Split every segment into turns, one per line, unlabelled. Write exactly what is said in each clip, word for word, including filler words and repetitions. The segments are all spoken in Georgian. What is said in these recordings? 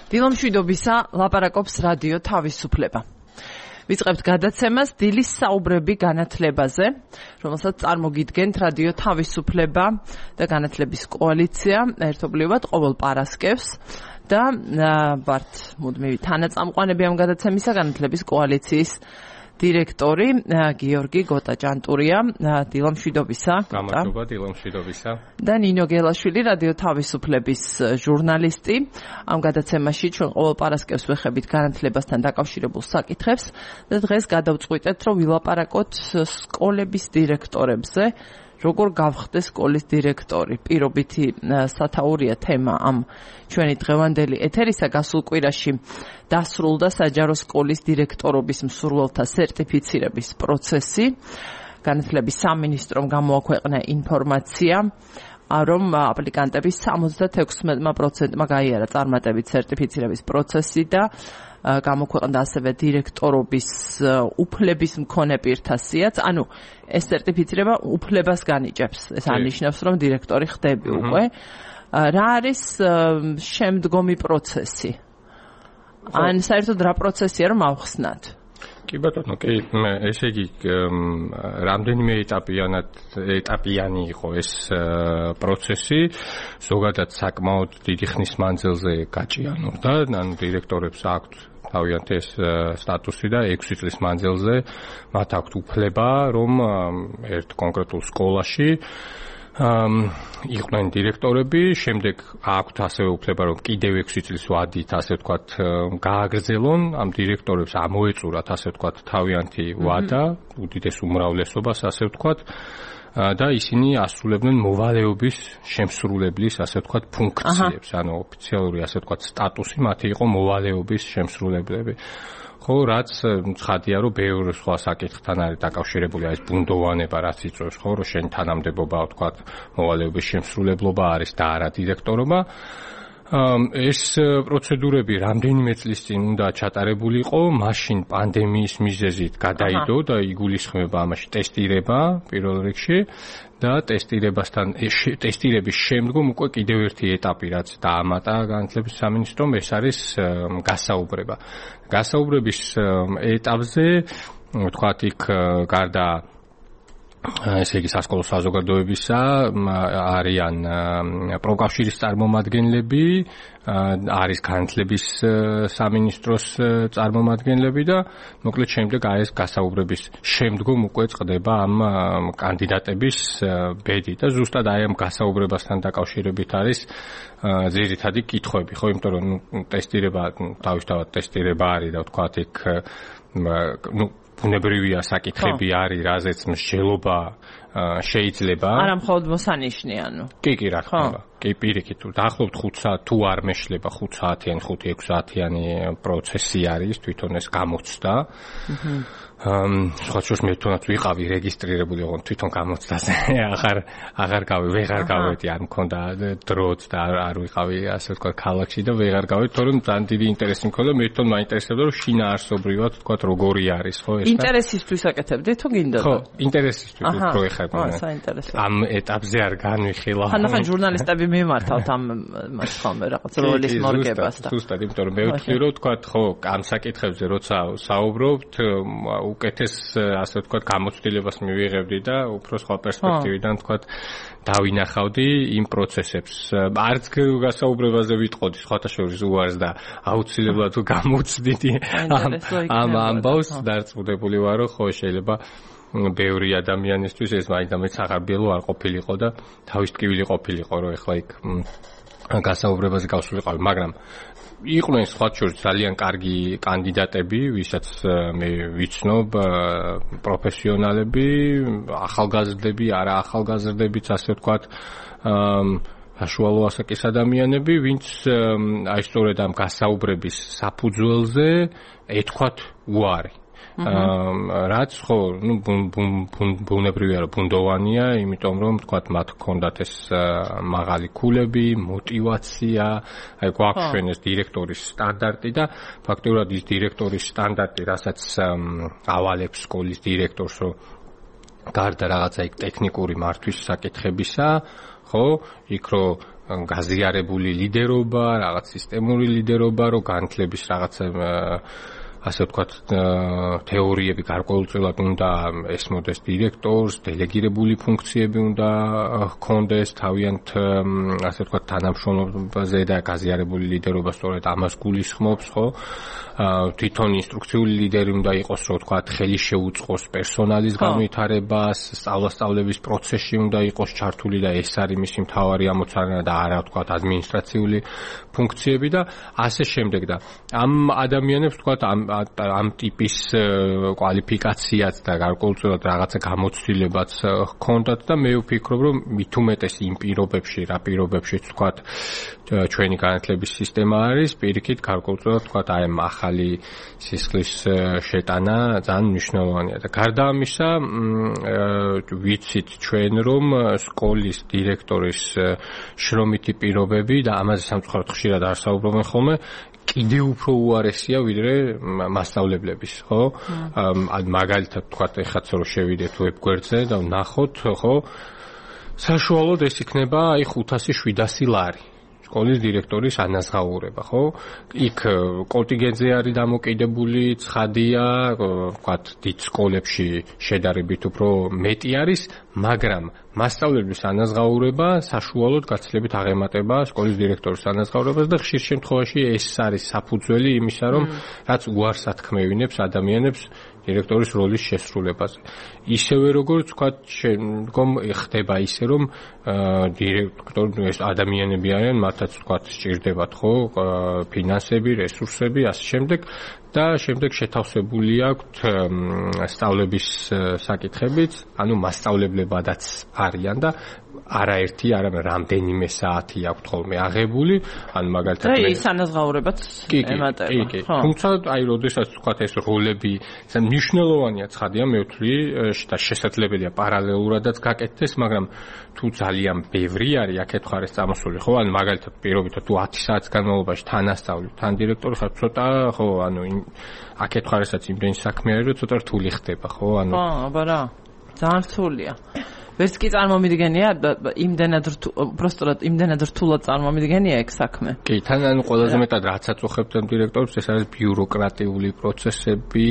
დილომშვიდობისა ლაპარაკობს რადიო თავისუფლება. ვიწყებთ გადაცემას დილის საუბრები განათლებაზე, რომელსაც წარმოგიდგენთ რადიო თავისუფლება და განათლების კოალიცია ერთობლივად ყოველ პარასკევს და ვართ მუდმივი თანაწამყვანები ამ გადაცემისა განათლების კოალიციის დირექტორი გიორგი გოტაჭანტურია. დილომშვიდობისა.
გამარჯობა, დილომშვიდობისა.
და ნინო გელაშვილი, რადიო თავისუფლების ჟურნალისტი. ამ გადაცემაში ჩვენ ყოველ პარასკევს ვეხებით განათლებასთან დაკავშირებულ საკითხებს და დღეს გადავწყვიტეთ, რომ ვილაპარაკოთ სკოლების დირექტორებზე. როგორ გავხდეს სკოლის დირექტორი? პირობითი სათაურია თემა ამ ჩვენი დღევანდელი ეთერისა. გასულ კვირაში დასრულდა საჯარო სკოლის დირექტორობის მსურველთა სერტიფიცირების პროცესი. განათლების სამინისტრომ გამოაქვეყნა ინფორმაცია, რომ აპლიკანტების სამოცდათექვსმეტ პროცენტმა გაიარა წარმატებით სერტიფიცირების პროცესი და გამოქვეყნდა ასევე დირექტორობის უფლების მქონე პირთასიაც. ანუ ეს სერტიფიცირება უფლებას განიჭებს. ეს არნიშნავს, რომ დირექტორი ხდები უკვე. რა არის შემდგომი პროცესი? ან საერთოდ რა პროცესია რომ ავხსნათ?
კი ბატონო, კი, ესე იგი, რამდენიმე ეტაპიანად ეტაპიანი იყო ეს პროცესი, ზოგადად საკმაოდ დიდი ხნის მანძილზე გაჭიანურდა, ანუ დირექტორებს აქვთ თავიანთი ეს სტატუსი და ექვსი წლის მანძილზე მათ აქვთ უფლება, რომ ერთ კონკრეტულ სკოლაში იყვნენ დირექტორები, შემდეგ აქვთ ასევე უფლება, რომ კიდევ ექვსი წლის ვადით, ასე ვთქვათ, გააგრძელონ, ამ დირექტორებს ამოეწურათ, ასე ვთქვათ, თავიანთი ვადა, უდიდეს უმრავლესობას, ასე ვთქვათ, და ისინი ასრულებდნენ მოვალეობის შემსრულებლის, ასე ვთქვათ, ფუნქციებს, ანუ ოფიციალური, ასე ვთქვათ, სტატუსი მათი იყო მოვალეობის შემსრულებლები. ხო, რაც ცხადია, რომ ბევრ სხვა საკითხთან არის დაკავშირებული, ეს ბუნდოვანება, რაც იწვევს, ხო, რომ შენ თანამდებობა, ვთქვათ, მოვალეობის შემსრულებლობა არის და არა დირექტორობა. ეს პროცედურები რამდენიმე წლის წინ უნდა ჩატარებულიყო, მაშინ პანდემიის მიზეზით გადაიდო და იგულისხმება ამაში ტესტირება პირველ რიგში და ტესტირებასთან ტესტირების შემდგომ უკვე კიდევ ერთი ეტაპი, რაც დაამატა განათლების სამინისტრომ, ეს არის გასაუბრება. გასაუბრების ეტაპზე, ვთქვათ, იქ გარდა ესე იგი სასკოლო საზოგადოებისა არიან პროკავშირის წარმომადგენლები, არის განათლების სამინისტროს წარმომადგენლები და მოკლედ შემდეგ აი ეს გასაუბრების შემდგომ უკვე წყდება ამ კანდიდატების ბედი და ზუსტად აი ამ გასაუბრებასთან დაკავშირებით არის ძირითადი კითხვები, ხო, იმიტომ რომ ტესტირება, თავისთავად ტესტირება არის და ვთქვათ, იქ ნუ ბუნებრივია საკითხები არის, რაზეც მსჯელობა შეიძლება.
არა მხოლოდ მოსანიშნე, ანუ.
კი, კი, რა თქმა უნდა. კი, პირიქით, დაახლოებით ხუთ საათ თუ არ მეშლება ხუთ საათიანი, ხუთი ექვსი საათიანი პროცესი არის, თვითონ ეს გამოცდა. სხვა შორის მე თვითონაც ვიყავი რეგისტრირებული, ოღონდ თვითონ გამოცდაზე აღარ აღარ გავი, ვეღარ გავედი, არ მქონდა დროც და არ ვიყავი, ასე ვთქვათ, ქალაქში და ვეღარ გავედი, თორემ ძალიან დიდი ინტერესი მქონდა, მე თვითონ მაინტერესებდა, რომ შინაარსობრივად, ვთქვათ, როგორი არის, ხო, ეს.
ინტერესისთვის აკეთებდით თუ გინდოდა?
ხო, ინტერესისთვის უფრო ეხება. ამ ეტაპზე არ განვიხილა.
ხანახან ჟურნალისტები მიმართავთ ამ მას ხოლმე რაღაც როლის მორგებას და.
ზუსტად, იმიტომ რომ მე ვთვლი, რომ ვთქვათ, ხო, ამ საკითხებზე როცა საუბრობთ, უკეთეს, ასე ვთქვათ, გამოცდილებას მივიღებდი და უფრო სხვა პერსპექტივიდან, ვთქვათ, დავინახავდი იმ პროცესებს. არც გასაუბრებაზე ვიტყოდი, სხვათა შორის უარს და აუცილებლად თუ გამოცდიდი ამ ამბავს, დარწმუნებული ვარ, რომ ხო შეიძლება ბევრი ადამიანისთვის ეს მაინც აღარ ბიელო არ ყოფილიყო და თავის ტკივილი ყოფილიყო, რომ ეხლა იქ გასაუბრებაზე გავსულიყავი, მაგრამ იყვნენ სხვა შორის ძალიან კარგი კანდიდატები, ვისაც მე ვიცნობ, პროფესიონალები, ახალგაზრდები, არა ახალგაზრდებიც, ასე ვთქვათ, საშუალო ასაკის ადამიანები, ვინც აი სწორედ ამ გასაუბრების საფუძველზე ეთქვათ უარი. რაც ხო, ნუ ბუნებრივია, რომ ბუნდოვანია, იმიტომ რომ თქვათ მათ ჰქონდათ ეს მაღალი ქულები, мотивация, აი გვაქვს ეს დირექტორის სტანდარტი და ფაქტობრივად ის დირექტორის სტანდარტი, რასაც ავალებს სკოლის დირექტორს, რომ გარდა რაღაცა იქ ტექნიკური მართვის საკითხებისა, ხო, იქ რომ გაზიარებული ლიდერობა, რაღაც სისტემური ლიდერობა, რომ განათლების რაღაცა ასე ვთქვათ, თეორიები გარკვეულწილად უნდა ესმოდეს დირექტორს, დელეგირებული ფუნქციები უნდა ჰქონდეს თავიანთ, ასე ვთქვათ, თანამშრომლობაზე და გაზიარებული ლიდერობა სწორედ ამას გულისხმობს, ხო? თვითონ ინსტრუქციული ლიდერი უნდა იყოს, რომ ვთქვათ, ხელი შეუწყოს პერსონალის განვითარებას, სწავლასწავლების პროცესში უნდა იყოს ჩართული და ეს არის მისი მთავარი ამოცანა და არა ვთქვათ, ადმინისტრაციული ფუნქციები და ასე შემდეგ და ამ ადამიანებს ვთქვათ, ამ ამ ტიპის კვალიფიკაციაც და გარკვეულწილად რაღაცა გამოცდილებაც ჰქონდათ და მე ვფიქრობ, რომ მით უმეტეს იმ პირობებში, რა პირობებშიც ვთქვათ, ჩვენი განათლების სისტემა არის, პირიქით გარკვეულწილად ვთქვათ, აი ამ ახალი სისხლის შეტანა ძალიან მნიშვნელოვანია და გარდა ამისა, ვიცით ჩვენ, რომ სკოლის დირექტორის შრომითი პირობები და ამაზე სამწუხაროდ ხშირად არ საუბრობენ ხოლმე კიდევ უფრო უარესია ვიდრე მასწავლებლების, ხო? მაგალითად ვთქვათ, ეხაც რომ შევიდეთ ვებგვერდზე და ვნახოთ, ხო? საშუალოდ ეს იქნება აი ხუთასი შვიდასი ლარი. სკოლის დირექტორის ანაზღაურება, ხო? იქ კონტინგენტზე არის დამოკიდებული, ცხადია, ვთქვათ, დიდ სკოლებში შედარებით უფრო მეტი არის, მაგრამ მასწავლებლის ანაზღაურება საშუალოდ გაცილებით აღემატება სკოლის დირექტორის ანაზღაურებას და ხშირ შემთხვევაში ეს არის საფუძველი იმისა, რომ რაც უარს ათქმევინებს ადამიანებს დირექტორის როლის შესრულებაზე. ისევე როგორც ვთქვათ, შემდგომ ხდება ისე, რომ დირექტორი ეს ადამიანები არიან, მათაც ვთქვათ, სჭირდებათ ხო, ფინანსები, რესურსები, ასე შემდეგ და შემდეგ შეთავსებული აქვთ სწავლების საკითხებიც, ანუ მასწავლებლებადაც არიან და არაერთი, არამედ რამდენიმე საათი აქვთ ხოლმე აღებული, ან მაგალითად
და ის ანაზღაურებაც ემატება.
კი, კი. თუმცა აი, როდესაც ვთქვათ, ეს როლები მნიშვნელოვანია, ცხადია, მე ვთვლი და შესაძლებელია პარალელურადაც გაკეთდეს, მაგრამ თუ ძალიან ბევრი არის აქეთ ხარეს წამოსული, ხო, ანუ მაგალითად პირობითად თუ ათი საათის განმავლობაში თან ასწავლით, თან დირექტორი ხარ, ცოტა, ხო, ანუ აქეთ ხარესაც იმდენი საქმე არის, რომ ცოტა რთული ხდება, ხო, ანუ
ხო, აბა რა. ძალიან რთულია. ვერც კი წარმომიდგენია, იმდენად უბრალოდ იმდენად რთულად წარმომიდგენია ეგ საქმე.
კი, თან ანუ ყველაზე მეტად რაც აწუხებთ დირექტორებს, ეს არის ბიუროკრატიული პროცესები,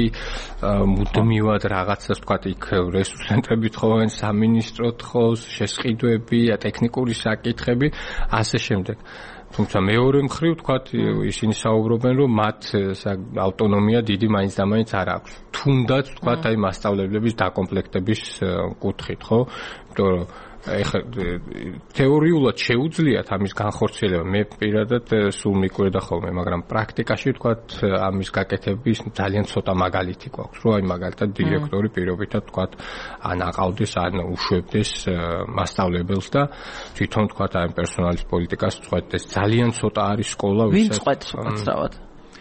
მუდმივად რაღაცას ვთქვათ, იქ რესურს ცენტრები თხოვენ, სამინისტრო თხოვს, შესყიდვები, ტექნიკური საკითხები, ასე შემდეგ. თუმცა მეორე მხრივ ვთქვათ, ისინი საუბრობენ, რომ მათ ავტონომია დიდი მაინც და მაინც არ აქვს. თუნდაც ვთქვათ, აი მასწავლებლების დაკომპლექტების კუთხით, ხო? იმიტომ რომ ეხლა თეორიულად შეუძლიათ ამის განხორციელება, მე პირადად სულ მიკვირდა ხოლმე, მაგრამ პრაქტიკაში ვთქვათ, ამის გაკეთების ძალიან ცოტა მაგალითი გვაქვს, რომ აი მაგალითად დირექტორი პირობითად ვთქვათ, ან აყავდეს, ან უშვებდეს მასწავლებელს და თვითონ ვთქვათ, აი პერსონალის პოლიტიკას წვეთდეს. ძალიან ცოტა არის სკოლა,
ვინ წვეთს უკაცრავად?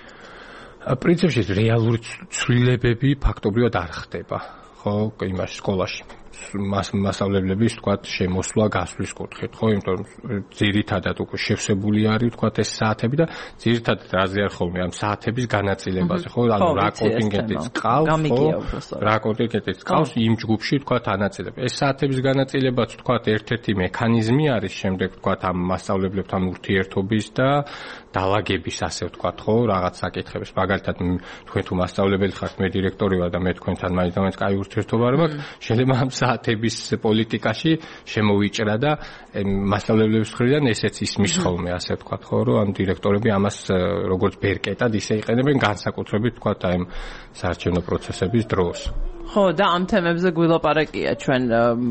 პრინციპში რეალური ცვლილებები ფაქტობრივად არ ხდება, ხო, იმაში სკოლაში. მასწავლებლების ვთქვათ შემოსვლა გასვლის კუთხით, ხო, იმიტომ რომ ძირითადად უკვე შევსებული არის ვთქვათ ეს საათები და ძირითადად რაზე არ ხოლმე ამ საათების განაწილებაზე, ხო, ანუ რა კონტინგენტიც ყავს, ხო, რა კონტინგენტიც ყავს იმ ჯგუფში ვთქვათ ანაწილება. ეს საათების განაწილებაც ვთქვათ ერთ-ერთი მექანიზმი არის შემდეგ ვთქვათ ამ მასწავლებლებთან ურთიერთობის და დალაგების ასე ვთქვათ, ხო, რაღაც საკითხებს. მაგალითად თქვენ თუ მასწავლებელი ხართ, მე დირექტორი ვარ და მე თქვენთან მაინც და მაინც კაი ურთიერთობა არ მაქვს, შეიძლება ამ საათების პოლიტიკაში შემოვიჭრა და მასწავლებლების მხრიდან ესეც ისმის ხოლმე, ასე ვთქვათ, ხო, რომ ამ დირექტორები ამას როგორც ბერკეტად ისე იყენებენ განსაკუთრებით ვთქვათ აი ამ საარჩევნო პროცესების დროს.
ხო, და ამ თემებზე გვილაპარაკია ჩვენ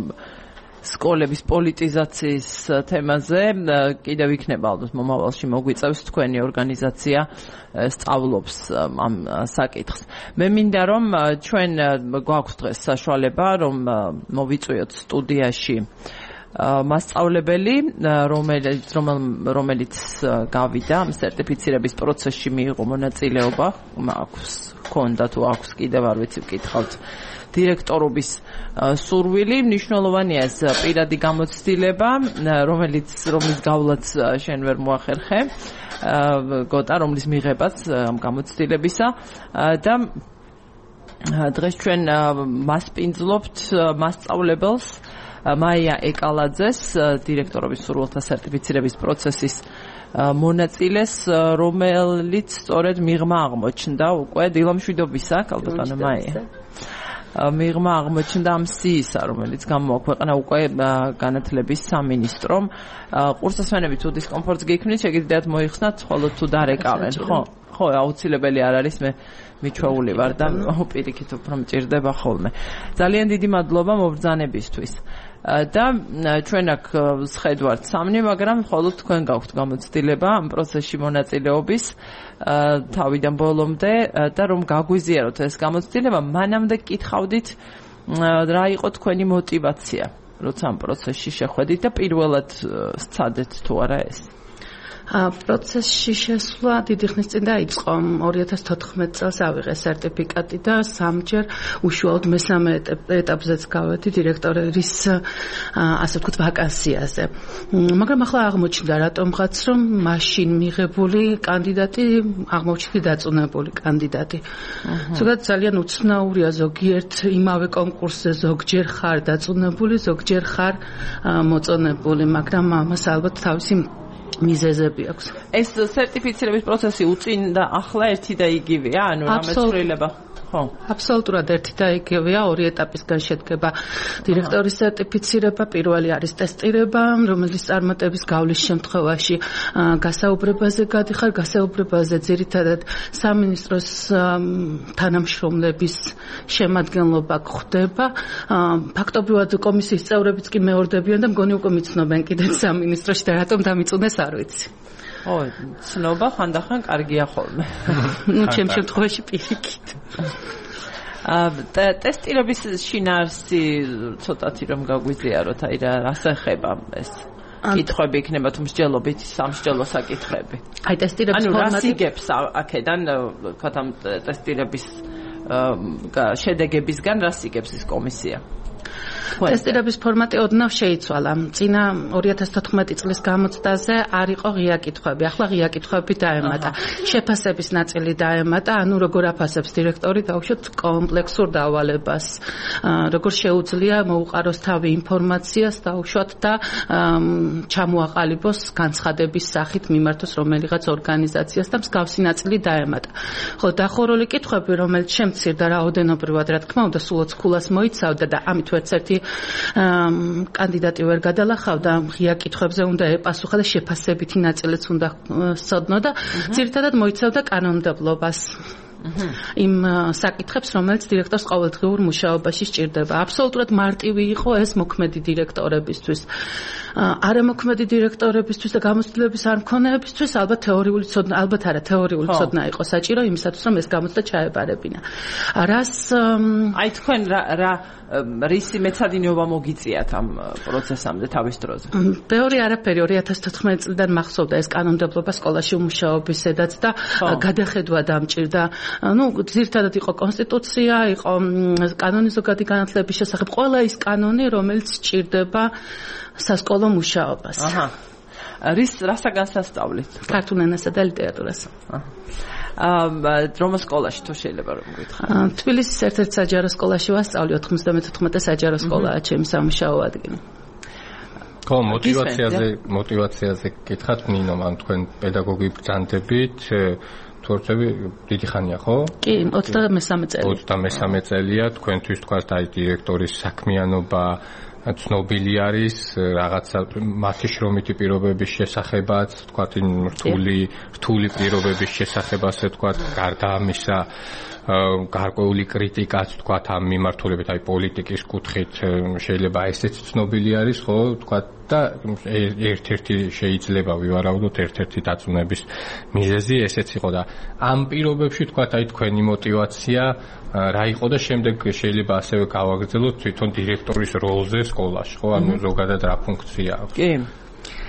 სკოლების პოლიტიზაციის თემაზე, კიდევ იქნება ალბათ მომავალში მოგვიწევს თქვენი ორგანიზაცია სწავლობს ამ საკითხს. მე მინდა რომ ჩვენ გვაქვს დღეს საშუალება რომ მოვიწვიოთ სტუდიაში მასწავლებელი, რომელიც რომელიც გავიდა ამ სერტიფიცირების პროცესში მიიღო მონაწილეობა, აქვს ქონდა თუ აქვს კიდევ არ ვიცი ვკითხავთ დირექტორობის სურვილი. მნიშვნელოვანია ეს პირადი გამოცდილება, რომელიც რომლის გავლაც შენ ვერ მოახერხე, გოტა, რომლის მიღებაც ამ გამოცდილებისა და დღეს ჩვენ მასპინძლობთ მასწავლებელს, მაია ეკალაძეს, დირექტორობის სურვილთა სერტიფიცირების პროცესის მონაწილეს, რომელიც სწორედ მიღმა აღმოჩნდა უკვე დილამშვიდობისა, ქალბატონო მაია. მიღმა აღმოჩნდა ამ სიისა, რომელიც გამოაქვეყნა უკვე განათლების სამინისტრომ. კურსასმენები თუ დისკომფორტს გიქმნით, შეგიძლიათ მოიხსნათ, ხოლო თუ დარეკავენ, ხო? ხო, აუცილებელი არ არის, მე მიჩვეული ვარ და პირიქით უფრო მჭირდება ხოლმე. ძალიან დიდი მადლობა მობრძანებისთვის. და ჩვენ აქ სხედვართ სამნი, მაგრამ მხოლოდ თქვენ გაქვთ გამოცდილება ამ პროცესში მონაწილეობის თავიდან ბოლომდე და რომ გაგვიზიაროთ ეს გამოცდილება, მანამდე გკითხავდით რა იყო თქვენი мотиваცია, როცა ამ პროცესში შეხვედით და პირველად სცადეთ თუ არა ეს?
პროცესში შესვლა დიდი ხნის წინ დაიწყო. ორი ათას თოთხმეტ წელს ავიღე სერტიფიკატი და სამჯერ უშუალოდ მესამე ეტაპზეც გავედი დირექტორის ასე ვთქვათ ვაკანსიაზე. მაგრამ ახლა აღმოჩნდა რატომღაც რომ მაშინ მიღებული კანდიდატი აღმოჩნდა დაწუნებული კანდიდატი. ზოგადად ძალიან უცნაურია, ზოგიერთ იმავე კონკურსზე ზოგჯერ ხარ დაწუნებული, ზოგჯერ ხარ მოწონებული, მაგრამ ამას ალბათ თავისი მიზეზები აქვს.
ეს სერტიფიცირების პროცესი უწინ და ახლა ერთი და იგივეა, ანუ რამეცვლილება? ხო.
აბსოლუტურად ერთი და იგივეა, ორი ეტაპისგან შედგება დირექტორის სერტიფიცირება, პირველი არის ტესტირება, რომელიც წარმატების გავლის შემთხვევაში გასაუბრებაზე გადიხარ, გასაუბრებაზე ძირითადად სამინისტროს თანამშრომლების შემადგენლობა გვხდება. ფაქტობრივად კომისიის წევრებიც კი მეორდებიან და მგონი უკვე მიცნობენ კიდეც სამინისტროში და რატომ დამიწუნეს არ ვიცი.
ო, ცნობა ხანდახან კარგია ხოლმე.
ნუ ჩემ შემთხვევაში პირიქით.
აა ტესტირების შინაარსი ცოტათი რომ გაგვიზიაროთ, აი რა ასახება ეს კითხვები იქნება თუ მსჯელობით, სამსჯელო საკითხები.
აი ტესტირების ფორმატი.
ანუ რა სიგებს აქედან თქვათ ამ ტესტირების შედეგებისგან რა სიგებს ის კომისია?
ტესტირების ფორმატი ოდნავ შეიცვალა. წინა ორი ათას თოთხმეტი წლის გამოცდაზე არ იყო ღია კითხვები. ახლა ღია კითხვები დაემატა. შეფასების ნაწილი დაემატა, ანუ როგორ აფასებს დირექტორი დაუშვათ კომპლექსურ დავალებას. როგორ შეუძლია მოუყაროს თავი ინფორმაციას დაუშვათ და ჩამოაყალიბოს განცხადების სახით მიმართოს რომელიღაც ორგანიზაციას და მსგავსი ნაწილი დაემატა. ხო, დახურული კითხვები, რომელიც შემცირდა რაოდენობრივად, რა თქმა უნდა, სულ ოცქულას მოიცავდა და ამით ერთ-ერთი კანდიდატი ვერ გადალახავდა, ღია კითხვებზე უნდა ეპასუხა და შეფასებითი ნაწილიც უნდა სცოდნო და ძირითადად მოიცავდა კანონმდებლობას. იმ საკითხებს, რომელიც დირექტორს ყოველდღიურ მუშაობაში სჭირდება. აბსოლუტურად მარტივი იყო ეს მოქმედი დირექტორებისთვის. არამოქმედი დირექტორებისთვის და გამოცდილების არ მქონეებისთვის ალბათ თეორიული ცოდნა, ალბათ არა, თეორიული ცოდნა იყო საჭირო იმისათვის, რომ ეს გამოცდა ჩაებარებინა. რას
აი თქვენ რა რა რისი მეცადინეობა მოგიწიათ ამ პროცესამდე თავის დროზე?
ბევრი არაფერი ორი ათას თოთხმეტი წლიდან მახსოვდა ეს კანონმდებლობა სკოლაში მუშაობისედაც და გადახედვა დამჭირდა. ну, ძირითადად იყო კონსტიტუცია, იყო კანონი ზოგადი განათლების შესახებ, ყველა ის კანონი, რომელიც სჭირდება სასკოლო მუშაობას.
აჰა. რის რასაგან სასწავლით?
ქართულ ენასა და ლიტერატურას.
აა დრომა სკოლაში თუ შეიძლება რომ გითხრათ.
თბილისის ერთ-ერთ საჯარო სკოლაში ვასწავლი, ოთხმოცდამეთოთხმეტე საჯარო სკოლაა ჩემი სამუშაო ადგილი.
ხო, мотиваციაზე, мотиваციაზე გითხათ ნინო, ან თქვენ პედაგოგი ბრძანდებით თორცები დიდი ხანია, ხო?
კი, ოცდამესამე წელი.
ოცდამესამე წელია, თქვენთვის თქვა და დირექტორის საქმიანობა ცნობილი არის, რაღაცა მათი შრომითი პირობების შესახებაც, თქვათ რთული, რთული პირობების შესახებ, ასე თქვათ, გარდა ამისა, გარკვეული კრიტიკაც თქვათ ამ მიმართულებით, აი პოლიტიკის კუთხით შეიძლება ესეც ცნობილი არის, ხო, თქვათ და ერთ-ერთი შეიძლება ვივარაუდოთ ერთ-ერთი დაწუნების მიზეზი ესეც იყო და ამ პირობებში თქვათ აი თქვენი мотиваცია რა იყო და შემდეგ შეიძლება ასევე გავაგრძელოთ თვითონ დირექტორის როლზე სკოლაში, ხო, ანუ ზოგადად რა ფუნქცია აქვს?
კი.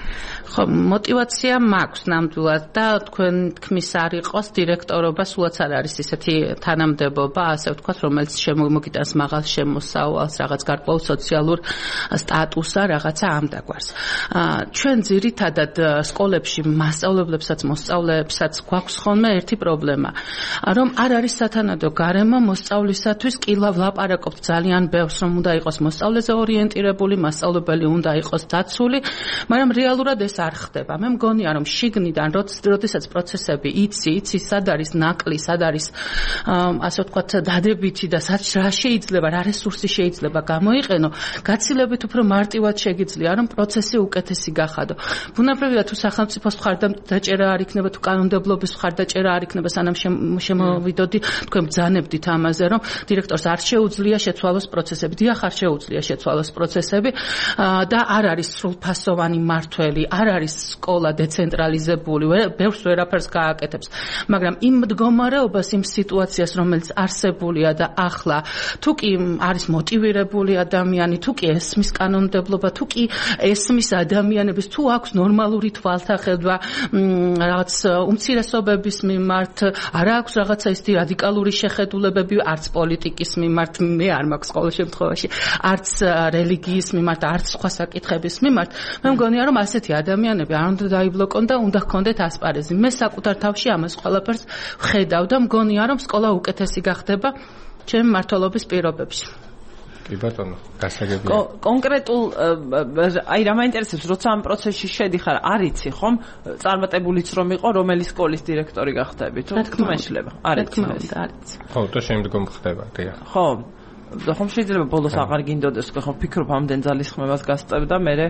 ხო, мотивация მაქვს ნამდვილად და თქვენ თქმის არ იყოს დირექტორობა სულაც არ არის ისეთი თანამდებობა, ასე ვთქვათ, რომელიც შემოგიტანს მაღალ შემოსავალს, რაღაც გარკვეულ სოციალურ სტატუსს, რაღაცა ამ დაგვარს. ჩვენ ძირითადად სკოლებში მასწავლებლებსაც, მოსწავლეებსაც გვაქვს ხოლმე ერთი პრობლემა, რომ არ არის სათანადო გარემო მოსწავლისათვის, კი ვლაპარაკობთ ძალიან ბევრს, რომ უნდა იყოს მოსწავლეზე ორიენტირებული, მასწავლებელი უნდა იყოს დაცული, მაგრამ რეალურად ეს არ ხდება. მე მგონია, რომ შიგნიდან, როდესაც პროცესები იცი, იცი სად არის ნაკლი, სად არის ასე ვთქვათ დადებითი და რა შეიძლება, რა რესურსი შეიძლება გამოიყენო, გაცილებით უფრო მარტივად შეგიძლია, რომ პროცესი უკეთესი გახადო. ბუნებრივია, თუ სახელმწიფოს მხარდაჭერა არ იქნება, თუ კანონმდებლობის მხარდაჭერა არ იქნება, სანამ შემოვიდოდი, თქვენ ბრძანებდით ამაზე, რომ დირექტორს არ შეუძლია შეცვალოს პროცესები. დიახ, არ შეუძლია შეცვალოს პროცესები და არ არის სრულფასოვანი მართველი, არ არის სკოლა დეცენტრალიზებული, ბევრს ვერაფერს გააკეთებს, მაგრამ იმ მდგომარეობას, იმ სიტუაციას, რომელიც არსებულია და ახლა, თუ კი არის მოტივირებული ადამიანი, თუ კი ესმის კანონმდებლობა, თუ კი ესმის ადამიანების, თუ აქვს ნორმალური თვალთახედვა რაღაც უმცირესობების მიმართ, არ აქვს რაღაცა ისეთი რადიკალური შეხედულებები, არც პოლიტიკის მიმართ, მე არ მაქვს ყოველ შემთხვევაში, არც რელიგიის მიმართ, არც სხვა საკითხების მიმართ, მე მგონია, რომ ასეთი ადამიანები არ უნდა დაიბლოკონ და უნდა ჰქონდეთ ასპარეზი. მე საკუთარ თავში ამას ყველაფერს ვხედავ და მგონია, რომ სკოლა უკეთესი გახდება ჩემი მმართველობის პირობებში.
კი ბატონო, გასაგებია.
კონკრეტულ აი რა მაინტერესებს, როცა ამ პროცესში შედიხარ, არ იცი ხომ, წარმატებულიც რომ იყო, რომელი სკოლის დირექტორი გახდები, თუ თუ შეიძლება. არ იცი.
ხო, და შემდგომ ხდება, დიახ.
ხო. და ხომ შეიძლება ბოლოს აღარ გინდოდეს, ხო ფიქრობ ამდენ ძალის ხმებას გასწევ და მე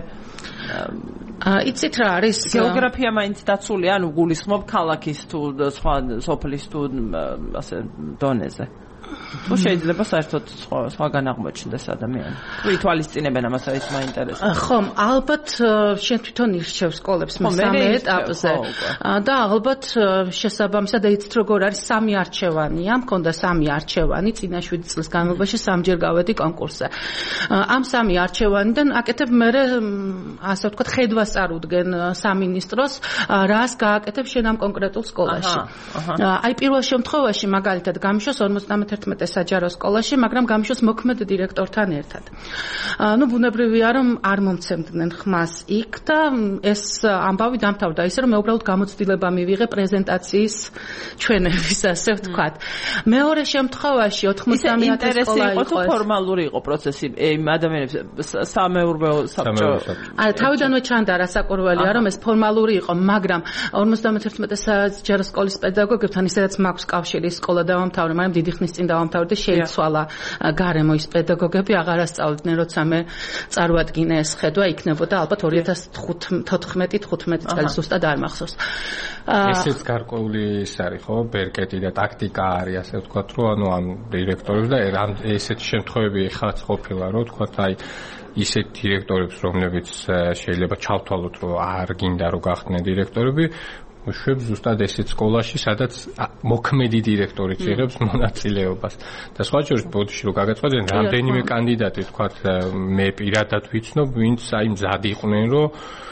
აა იცით რა არის
გეოგრაფია მაინც დაცულია, ანუ გულისხმობ ქალაქის თუ სხვა სოფლის თუ ასე დონეზე. თუ შეიძლება საერთოდ სხვაგან აღმოჩნდეს ადამიანი. თუ ითვალისწინებენ ამას, ის მაინტერესებს.
ხო, ალბათ შენ თვითონ ირჩევ სკოლებს მესამე ეტაპზე. და ალბათ შესაბამისად იცით როგორ არის სამი არჩევანია, მქონდა სამი არჩევანი, წინა შვიდი წლის განმავლობაში სამჯერ გავედი კონკურსზე. ამ სამი არჩევანიდან აკეთებ მე ასე ვთქვათ ხედვას წარუდგენ სამინისტროს, რას გააკეთებ შენ ამ კონკრეტულ სკოლაში. აი პირველ შემთხვევაში მაგალითად გამიშოს ორმოცდამეთერთმეტე საჯარო სკოლაში, მაგრამ გამიშოს მოქმედ დირექტორთან ერთად. ნუ ბუნებრივია, რომ არ მომცემდნენ ხმას იქ და ეს ამბავი დამთავრდა ისე, რომ მე უბრალოდ გამოცდილება მივიღე პრეზენტაციის ჩვენების, ასე ვთქვათ. მეორე შემთხვევაში ოთხმოცდამეათე სკოლა იყო.
თუ ფორმალური იყო პროცესი, იმ ადამიანებს სამეურვეო საბჭო.
არა, თავიდანვე ჩანდა რასაკვირველია, რომ ეს ფორმალური იყო, მაგრამ ორმოცდამეთერთმეტე საჯარო სკოლის პედაგოგებთან ისედაც მაქვს კავშირი, სკოლა დავამთავრე, მაგრამ დიდი ხნის წინ დავამთავრე და შეიცვალა გარემო ის პედაგოგები აღარ ასწავლიდნენ, როცა მე წარვადგინე ეს ხედვა, იქნებოდა ალბათ ორი ათას თოთხმეტი თხუთმეტი წელი, ზუსტად არ მახსოვს.
ესეც გარკვეული ის არის, ხო, ბერკეტი და ტაქტიკა არის, ასე ვთქვათ, რომ ანუ ამ დირექტორებს და ესეთი შემთხვევები ხაც ყოფილა, რომ ვთქვათ, აი ისეთ დირექტორებს, რომლებიც შეიძლება ჩავთვალოთ, რომ არ გინდა რომ გახდნენ დირექტორები, შვებ ზუსტად ესეთ სკოლაში, სადაც მოქმედი დირექტორიც იღებს მონაწილეობას. და სხვა შორის ბოდიში რომ გაგაწყვეტენ, რამდენიმე კანდიდატი, თქვათ, მე პირადად ვიცნობ, ვინც აი მზად იყვნენ, რომ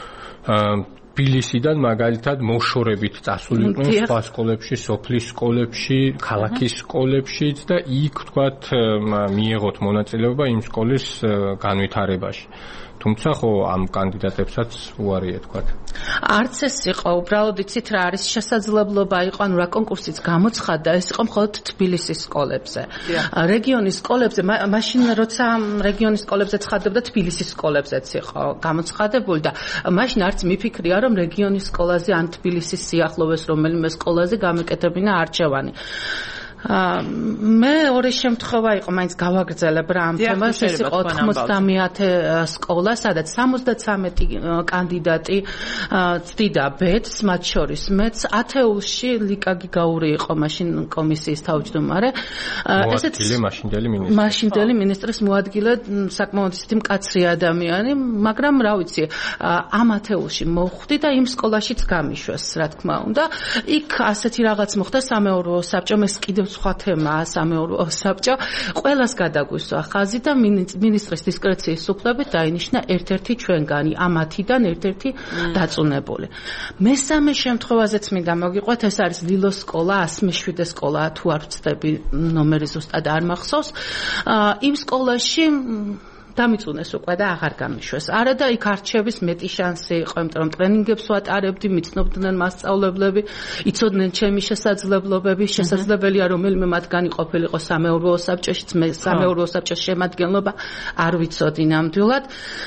თბილისიდან მაგალითად მოშორებით წასულიყვნენ სხვა სკოლებში, სოფლის სკოლებში, ქალაქის სკოლებშიც და იქ, თქვათ, მიეღოთ მონაწილეობა იმ სკოლის განვითარებაში. თუმცა ხო ამ კანდიდატებსაც უარია თქვათ.
არც ეს იყო, უბრალოდ იცით რა არის შესაძლებლობა იყო, ანუ რა კონკურსიც გამოცხადდა, ეს იყო მხოლოდ თბილისის სკოლებზე. რეგიონის სკოლებზე, მაშინ როცა რეგიონის სკოლებზე ცხადდებდა, თბილისის სკოლებზეც იყო გამოცხადებული და მაშინ არც მიფიქრია, რომ რეგიონის სკოლაზე ან თბილისის სიახლოვეს რომელიმე სკოლაზე გამეკეთებინა არჩევანი. მე ორი შემთხვევა იყო, მაინც გავაგრძელებ რა ამ თემას, ეს იყო ოთხმოცდამეათე სკოლა, სადაც სამოცდაცამეტი კანდიდატი წდიდა ბედს, მათ შორის მეც ათეულში ლიკა გიგაური იყო მაშინ კომისიის თავმჯდომარე.
ესეც მაშინდელი მინისტრი.
მაშინდელი მინისტრის მოადგილე, საკმაოდ ისეთი მკაცრი ადამიანი, მაგრამ რა ვიცი, ამ ათეულში მოვხვდი და იმ სკოლაშიც გამიშვეს, რა თქმა უნდა. იქ ასეთი რაღაც მოხდა სამეურვეო საბჭომ, ეს კიდევ სხვა თემაა სამეურვეო საბჭო, ყველას გადაგვისვა ხაზი და მინისტრის დისკრეციის უფლებით დაინიშნა ერთ-ერთი ჩვენგანი, ამათიდან ერთ-ერთი დაწუნებული. მესამე შემთხვევაზეც მინდა მოგიყვეთ, ეს არის ლილოს სკოლა, ას მეშვიდე სკოლა, თუ არ ვცდები ნომერი ზუსტად არ მახსოვს. იმ სკოლაში დამიწუნეს უკვე და აღარ გამიშვეს. არა და იქ არჩევის მეტი შანსი იყო, იმიტომ რომ ტრენინგებს ვატარებდი, მიცნობდნენ მასწავლებლები, იცოდნენ ჩემი შესაძლებლობები, შესაძლებელია რომელიმე მათგანი ყოფილიყო სამეურვეო საბჭოშიც, მე სამეურვეო საბჭოს შემადგენლობა არ ვიცოდი ნამდვილად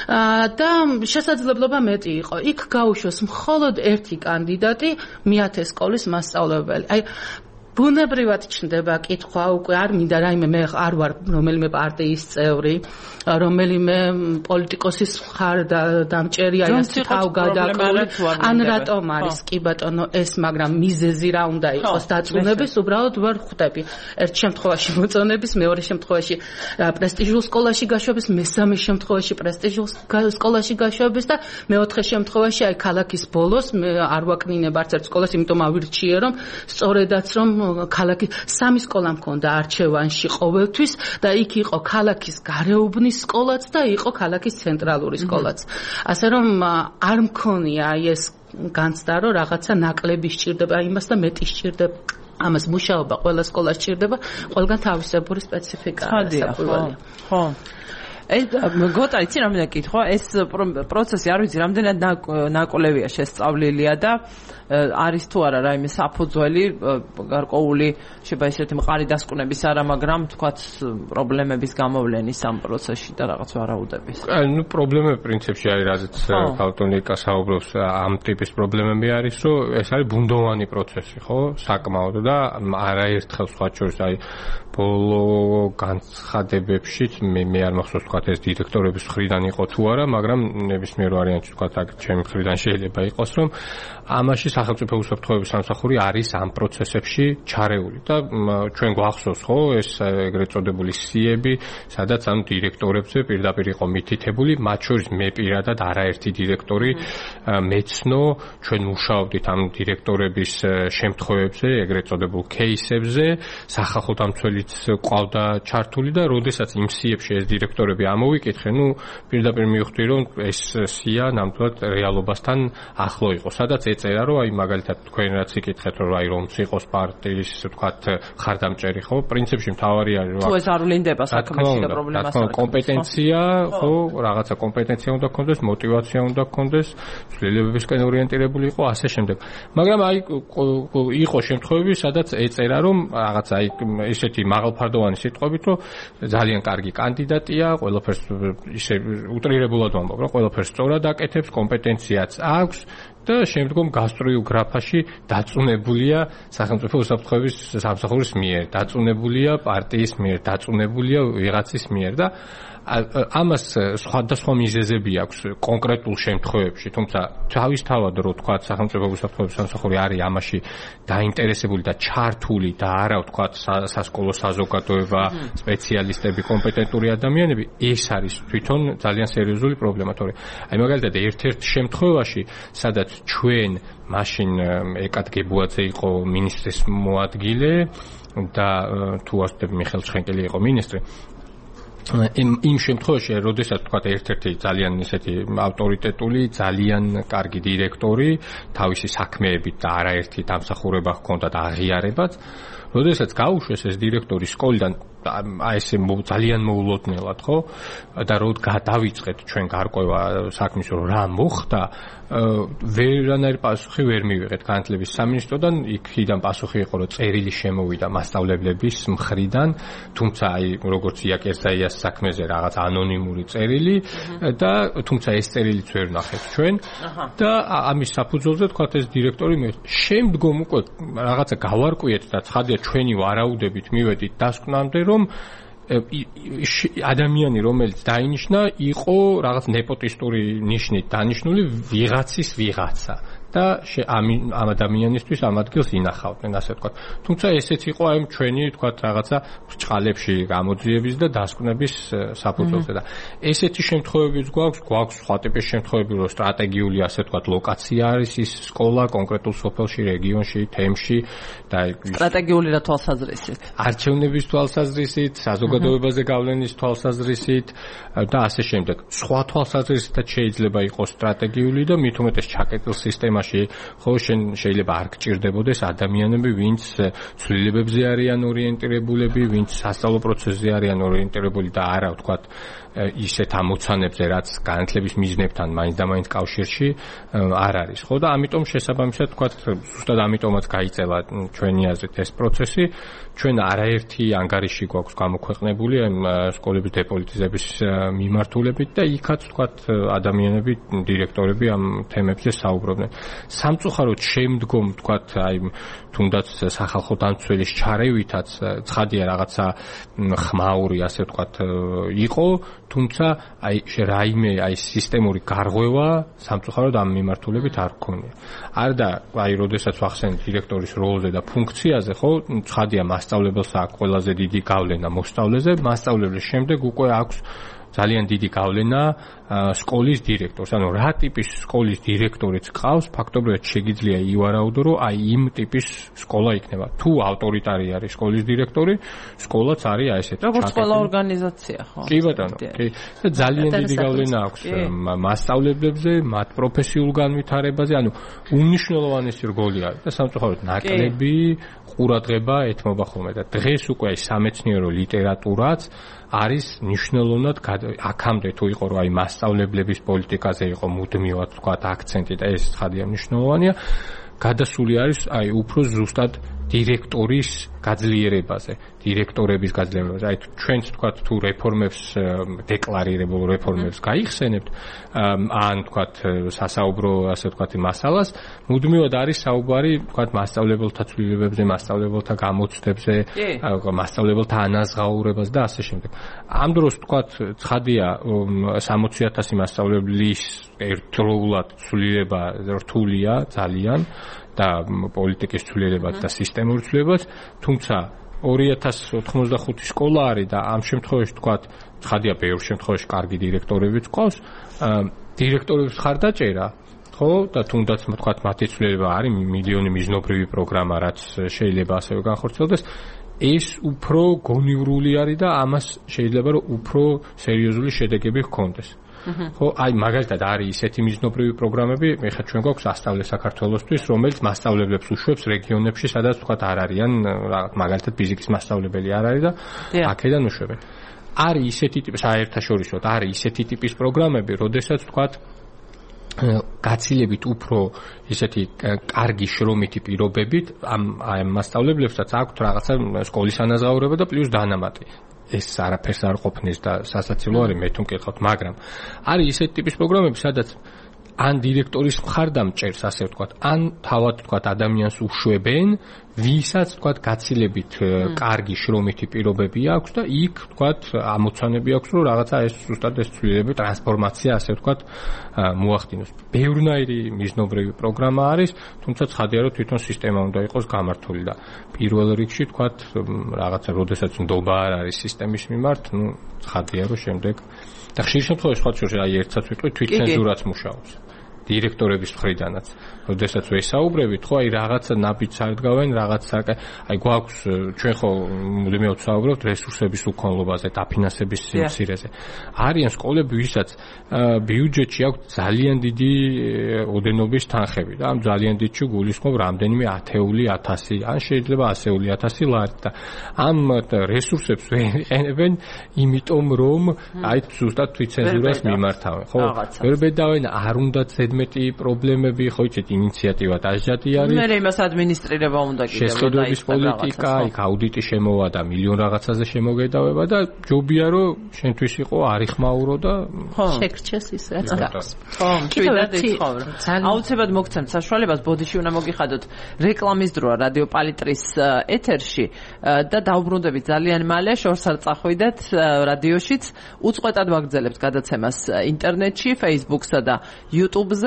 და შესაძლებლობა მეტი იყო. იქ გაუშვეს მხოლოდ ერთი კანდიდატი, მეათე სკოლის მასწავლებელი. აი ბუნებრივად ჩნდება კითხვა, უკვე არ მინდა რაიმე მე არ ვარ რომელიმე პარტიის წევრი, რომელიმე პოლიტიკოსის მხარ დამჭერია ის თავ გადაკრული, ან რატომ არის კი ბატონო ეს, მაგრამ მიზეზი რა უნდა იყოს დაწუნების, უბრალოდ ვერ ხვდები. ერთ შემთხვევაში მოწონების, მეორე შემთხვევაში პრესტიჟულ სკოლაში გაშვების, მესამე შემთხვევაში პრესტიჟულ სკოლაში გაშვების და მეოთხე შემთხვევაში აი ქალაქის ბოლოს მე არ ვაკნინებ არც ერთ სკოლას, იმიტომ ავირჩიე რომ სწორედაც რომ ქალაქი სამი სკოლა მქონდა არჩევანში ყოველთვის და იქ იყო ქალაქის გარეუბნის სკოლაც და იყო ქალაქის ცენტრალური სკოლაც. ასე რომ არ მქონია ეს განცდა, რომ რაღაცა ნაკლები სჭირდება იმას და მეტი სჭირდება. ამას მუშაობა ყველა სკოლას სჭირდება, ყველგან თავისებური სპეციფიკაა საფუძველი.
ხო. ეს გოტა იცი რამდენი კითხვა, ეს პროცესი არ ვიცი რამდენად ნაკოლევია შესწავლილია და არის თუ არა რაიმე საფუძველი გარკვეული შეიძლება ისეთი მყარი დასკვნების არა, მაგრამ თქვათ პრობლემების გამოვლენის ამ პროცესში და რაღაც ვარაუდების.
აი, ნუ პრობლემები პრინციპში არის, რაზეც ქალტონიკა საუბრობს, ამ ტიპის პრობლემები არის, რომ ეს არის ბუნდოვანი პროცესი, ხო? საკმაოდ და არაერთხელ სხვა შორის აი ბოლო განცხადებებში მე მე არ მახსოვს თქვათ ეს დირექტორების მხრიდან იყო თუ არა, მაგრამ ნებისმიერ ვარიანტში თქვათ აქ ჩემი მხრიდან შეიძლება იყოს, რომ ამაში სახელმწიფო უსაფრთხოების სამსახური არის ამ პროცესებში ჩარეული და ჩვენ გვახსოვს ხო ეს ეგრეთ წოდებული სიები, სადაც ამ დირექტორებზე პირდაპირ იყო მითითებული, მათ შორის მე პირადად არაერთი დირექტორი მეცნო, ჩვენ მუშაობდით ამ დირექტორების შემთხვევებზე, ეგრეთ წოდებულ кейსებზე, სახალხო დამცველიც ყავდა ჩართული და როდესაც იმ სიებში ეს დირექტორები ამოვიკითხე, ნუ პირდაპირ მივხვდი რომ ეს სია ნამდვილად რეალობასთან ახლო იყო, სადაც ეწერა რომ აი მაგალითად თქვენ რაც იკითხეთ რომ აი რომც იყოს პარტიის თქვათ ხარდამჭერი ხო პრინციპში მთავარი არის რომ
თუ ეს არ ვლინდება საქმეში და პრობლემას არ
კომპეტენცია ხო რაღაცა კომპეტენცია უნდა გქონდეს, მოტივაცია უნდა გქონდეს, ცვლილებებისკენ ორიენტირებული იყო ასე შემდეგ. მაგრამ აი იყო შემთხვევები სადაც ეწერა რომ რაღაცა აი ისეთი მაღალფარდოვანი სიტყვებით რომ ძალიან კარგი კანდიდატია, ყველაფერს ისე უტრირებულად ვამბობ რომ ყველაფერს სწორად აკეთებს, კომპეტენციაც აქვს და შემდგომ გასტროიულ გრაფაში დაწუნებულია სახელმწიფო უსაფრთხოების სამსახურის მიერ, დაწუნებულია პარტიის მიერ, დაწუნებულია ვიღაცის მიერ და ამას სხვადასხვა მიზეზები აქვს კონკრეტულ შემთხვევებში, თუმცა თავისთავად რო თქვა სახელმწიფო უსაფრთხოების სამსახური არის ამაში დაინტერესებული და ჩართული და არა ვთქვა სასკოლო საზოგადოება, სპეციალისტები, კომპეტენტური ადამიანები, ეს არის თვითონ ძალიან სერიოზული პრობლემა, თორე აი მაგალითად ერთ-ერთ შემთხვევაში, სადაც ჩვენ მაშინ ეკად გებუაძე იყო მინისტრის მოადგილე და თუ არ ვცდები მიხეილ ჩხენკელი იყო მინისტრი. იმ შემთხვევაში, როდესაც თქვა ერთ-ერთი ძალიან ისეთი ავტორიტეტული, ძალიან კარგი დირექტორი, თავისი საქმეებით და არაერთი დამსახურება ჰქონდა და აღიარებაც, როდესაც გაუშვეს ეს დირექტორი სკოლიდან, აი ესე ძალიან მოულოდნელად, ხო? და რო გადავიწყეთ ჩვენ გარკვევა საქმის რომ რა მოხდა, ვერანაირი პასუხი ვერ მივიღეთ განათლების სამინისტროდან, იქიდან პასუხი იყო რომ წერილი შემოვიდა მასწავლებლების მხრიდან, თუმცა აი როგორც იაკერზაიას საქმეზე რაღაც ანონიმური წერილი და თუმცა ეს წერილიც ვერ ნახეთ ჩვენ და ამის საფუძველზე თქვათ ეს დირექტორი მე შემდგომ უკვე რაღაცა გავარკვიეთ და ცხადია ჩვენი ვარაუდებით მივედით დასკვნამდე რომ ადამიანი რომელიც დაინიშნა იყო რაღაც ნეპოტისტური ნიშნით დანიშნული ვიღაცის ვიღაცა და ამ ამ ადამიანისთვის ამ ადგილს ინახავდნენ, ასე ვთქვათ. თუმცა ესეც იყო აი ჩვენი ვთქვათ რაღაცა ბრჭყალებში გამოძიების და დასკვნების საფუძველზე და ესეთი შემთხვევებიც გვაქვს, გვაქვს სხვა ტიპის შემთხვევები, რომ სტრატეგიული ასე ვთქვათ ლოკაცია არის ის სკოლა კონკრეტულ სოფელში, რეგიონში, თემში და
სტრატეგიული რა თვალსაზრისით?
არჩევნების თვალსაზრისით, საზოგადოებაზე გავლენის თვალსაზრისით და ასე შემდეგ. სხვა თვალსაზრისითაც შეიძლება იყოს სტრატეგიული და მით უმეტეს ჩაკეტილ სისტემაში ხო შეიძლება არ გჭირდებოდეს ადამიანები, ვინც ცვლილებებზე არიან ორიენტირებულები, ვინც სასწავლო პროცესზე არიან ორიენტირებული და არა ვთქვათ ისეთ ამოცანებზე, რაც განათლების მიზნებთან მაინც და მაინც კავშირში არ არის. ხო და ამიტომ შესაბამისად ვთქვათ, ზუსტად ამიტომაც გაიწელა ჩვენი აზრით ეს პროცესი. ჩვენ არაერთი ანგარიში გვაქვს გამოქვეყნებული ამ სკოლების დეპოლიტიზების მიმართულებით და იქაც ვთქვათ ადამიანები, დირექტორები ამ თემებზე საუბრობდნენ. სამწუხაროდ შემდგომ ვთქვათ აი თუნდაც სახალხო დამცველის ჩარევითაც ცხადია რაღაცა ხმაური ასე ვთქვათ იყო, თუმცა აი რაიმე აი სისტემური გარღვევა სამწუხაროდ ამ მიმართულებით არ გქონია. არ და აი როდესაც ვახსენე დირექტორის როლზე და ფუნქციაზე, ხო, ცხადია მასწავლებელს აქვს ყველაზე დიდი გავლენა მოსწავლეზე, მასწავლებლის შემდეგ უკვე აქვს ძალიან დიდი გავლენა სკოლის დირექტორს. ანუ რა ტიპის სკოლის დირექტორიც ყავს, ფაქტობრივად შეგიძლია ივარაუდო, რომ აი იმ ტიპის სკოლა იქნება. თუ ავტორიტარი არის სკოლის დირექტორი, სკოლაც არის აი ესეთი.
როგორც ყველა ორგანიზაცია, ხო?
კი ბატონო, კი. და ძალიან დიდი გავლენა აქვს მასწავლებლებზე, მათ პროფესიულ განვითარებაზე, ანუ უმნიშვნელოვანესი რგოლი არის და სამწუხაროდ ნაკლები ყურადღება ეთმობა ხოლმე და დღეს უკვე აი სამეცნიერო ლიტერატურაც არის მნიშვნელოვნად აქამდე თუ იყო რომ აი მასწავლებლების პოლიტიკაზე იყო მუდმივად ვთქვათ აქცენტი და ეს ცხადია მნიშვნელოვანია, გადასული არის აი უფრო ზუსტად დირექტორის გაძლიერებაზე, დირექტორების გაძლიერებაზე. აი ჩვენც ვთქვათ თუ რეფორმებს დეკლარირებულ რეფორმებს გაიხსენებთ, ან ვთქვათ სასაუბრო ასე ვთქვათ მასალას, მუდმივად არის საუბარი ვთქვათ მასწავლებელთა ცვლილებებზე, მასწავლებელთა გამოცდებზე, მასწავლებელთა ანაზღაურებაზე და ასე შემდეგ. ამ დროს ვთქვათ ცხადია სამოცი ათასი მასწავლებლის ერთდროულად ცვლილება რთულია ძალიან და პოლიტიკის ცვლილებაც და სისტემური ცვლილებაც, თუმცა ორი ათას ოთხმოცდახუთი სკოლა არის და ამ შემთხვევაში ვთქვათ, ცხადია ბევრ შემთხვევაში კარგი დირექტორებიც ყავს, დირექტორების ხარდაჭერა, ხო, და თუნდაც ვთქვათ მათი ცვლილება არის მილიონი მიზნობრივი პროგრამა, რაც შეიძლება ასევე განხორციელდეს, ეს უფრო გონივრული არის და ამას შეიძლება რომ უფრო სერიოზული შედეგები ჰქონდეს. ხო, აი მაგალითად არის ისეთი მიზნობრივი პროგრამები, ეხლა ჩვენ გვაქვს ასწავლე საქართველოსთვის, რომელიც მასწავლებლებს უშვებს რეგიონებში, სადაც ვთქვათ არ არიან, მაგალითად ფიზიკის მასწავლებელი არ არის და აქედან უშვებენ. არის ისეთი ტიპის საერთაშორისოდ არის ისეთი ტიპის პროგრამები, როდესაც ვთქვათ გაცილებით უფრო ისეთი კარგი შრომითი პირობებით ამ ამ მასწავლებლებსაც აქვთ რაღაცა სკოლის ანაზღაურება და პლუს დანამატი. ეს არაფერს არ ყოფნის და სასაცილო არის, მე თუ მკითხავთ, მაგრამ არის ისეთი ტიპის პროგრამები, სადაც ან დირექტორის მხარდამჭერს, ასე ვთქვათ, ან თავად ვთქვათ ადამიანს უშვებენ, ვისაც ვთქვათ გაცილებით კარგი შრომითი პირობები აქვს და იქ ვთქვათ ამოცანები აქვს, რომ რაღაცა ეს ზუსტად ეს ცვლილებები, ტრანსფორმაცია, ასე ვთქვათ, მოახდინოს. ბევრნაირი მიზნობრივი პროგრამა არის, თუმცა ცხადია, რომ თვითონ სისტემა უნდა იყოს გამართული და პირველ რიგში ვთქვათ რაღაცა როდესაც ნდობა არ არის სისტემის მიმართ, ну ცხადია, რომ შემდეგ და ხშირ შემთხვევაში სხვა შორს აი ერთსაც ვიტყვი თვითცენზურაც მუშაობს. დირექტორების მხრიდანაც. როდესაც ვესაუბრებით, ხო, აი რაღაცა ნაბიჯს არ დგავენ, რაღაც აი გვაქვს ჩვენ ხო მუდმივად ვსაუბრობთ რესურსების უქონლობაზე, დაფინანსების სიმცირეზე. არიან სკოლები, ვისაც ბიუჯეტში აქვს ძალიან დიდი ოდენობის თანხები და ამ ძალიან დიდში გულისხმობ რამდენიმე ათეული ათასი, ან შეიძლება ასეული ათასი ლარი და ამ რესურსებს ვეყენებენ, იმიტომ რომ აი ზუსტად თვითცენზურას მიმართავენ, ხო? ვერ ბედავენ, არ უნდა ზედმეტი პრობლემები, ხო იცით, ინიციატივა დაჟადი არის.
მე იმას ადმინისტრირება უნდა კიდევ
შესყიდვების პოლიტიკა, იქ აუდიტი შემოვა და მილიონ რაღაცაზე შემოგედავება და ჯობია რომ შენთვის იყო არიხმაურო და
შეგრჩეს ის რაც გავს.
ხო, მშვიდად იცხოვრ. აუცილებლად მოგცემთ საშუალებას, ბოდიში უნდა მოგიხადოთ რეკლამის დროა რადიო პალიტრის ეთერში და დაუბრუნდებით ძალიან მალე, შორს არ წახვიდეთ რადიოშიც. უწყვეტად ვაგრძელებთ გადაცემას ინტერნეტში, Facebook-სა და YouTube-ზე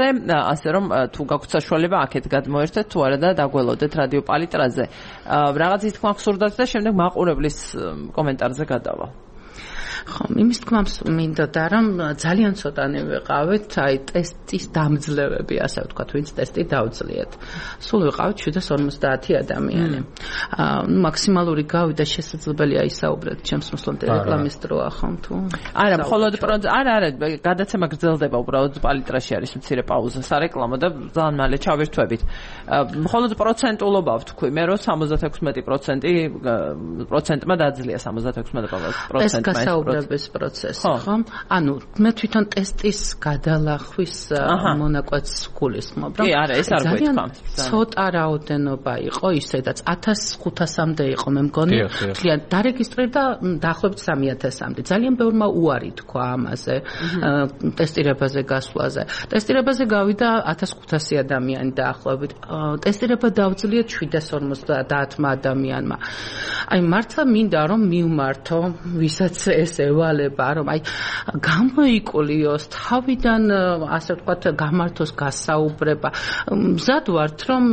თემებზე, ასე რომ თუ გაქვთ საშუალება აქეთ გადმოერთეთ თუ არა და დაგველოდეთ რადიო პალიტრაზე. რაღაც ის თქმა გსურდათ და შემდეგ მაყურებლის კომენტარზე გადავალ.
ხო, იმის თქმას მინდოდა რომ ძალიან ცოტანი ვიყავით, აი ტესტის დამძლევები, ასე ვთქვათ, ვინც ტესტი დაუძლიათ. სულ ვიყავით შვიდას ორმოცდაათი ადამიანი. აა მაქსიმალური გავიდა შესაძლებელია ისაუბრეთ ჩემს მოსლამდე რეკლამის დროა ხომ თუ?
არა, მხოლოდ არა, არა, გადაცემა გრძელდება უბრალოდ პალიტრაში არის მცირე პაუზა სარეკლამო და ძალიან მალე ჩავირთვებით. მხოლოდ პროცენტულობა ვთქვი, მე რომ სამოცდათექვსმეტი პროცენტი პროცენტმა დაძლია სამოცდათექვსმეტი პროცენტმა ეს პროცესი, ხო? ანუ მე თვითონ ტესტის გადალახვის მონაკვეთს გულისხმობ, რომ კი, არა, ეს არ გვეთქვა.
ცოტა რაოდენობა იყო ისედაც ათას ხუთასამდე იყო, მე მგონი, თლიან დარეგისტრირდა დაახლოებით სამი ათასამდე. ძალიან ბევრმა უარი თქვა ამაზე, ტესტირებაზე გასვლაზე. ტესტირებაზე გავიდა ათას ხუთასი ადამიანი დაახლოებით. ტესტირება დავძლიათ შვიდას ორმოცდაათმა ადამიანმა. აი მართლა მინდა რომ მივმართო, ვისაც ეს ევალება, რომ აი გამოიკულიოს თავიდან, ასე ვთქვათ, გამართოს გასაუბრება. მზად ვართ, რომ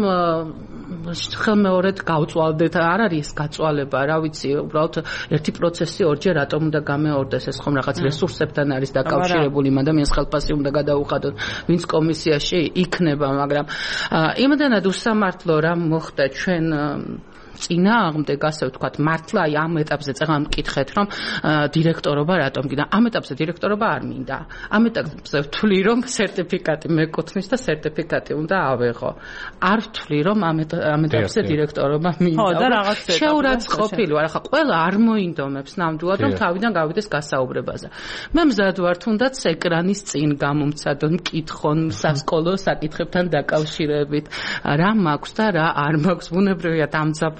ხელმეორედ გავწვალდეთ, არ არის ეს გაწვალება, რა ვიცი, უბრალოდ ერთი პროცესი ორჯერ რატომ უნდა გამეორდეს, ეს ხომ რაღაც რესურსებთან არის დაკავშირებული, ადამიანს ხელფასი უნდა გადაუხადოთ, ვინც კომისიაში იქნება, მაგრამ იმდენად უსამართლო რა მოხდა ჩვენ წინააღმდეგ, ასე ვთქვათ, მართლა აი ამ ეტაპზე წეგან მკითხეთ, რომ დირექტორობა რატომ გინდა? ამ ეტაპზე დირექტორობა არ მინდა. ამ ეტაპზე ვთვლი, რომ სერტიფიკატი მეკუთვნის და სერტიფიკატი უნდა ავეღო. არ ვთვლი, რომ ამ ეტაპზე დირექტორობა მინდა.
ხო, და რაღაც ეტაპზე.
შეურაც ყოფილი ვარ, ახლა ყველა არ მოინდომებს ნამდვილად, რომ თავიდან გავიდეს გასაუბრებაზე. მე მზად ვარ, თუნდაც ეკრანის წინ გამომცადონ, მკითხონ სასკოლო საკითხებთან დაკავშირებით, რა მაქვს და რა არ მაქვს, ბუნებრივია დამძაფრ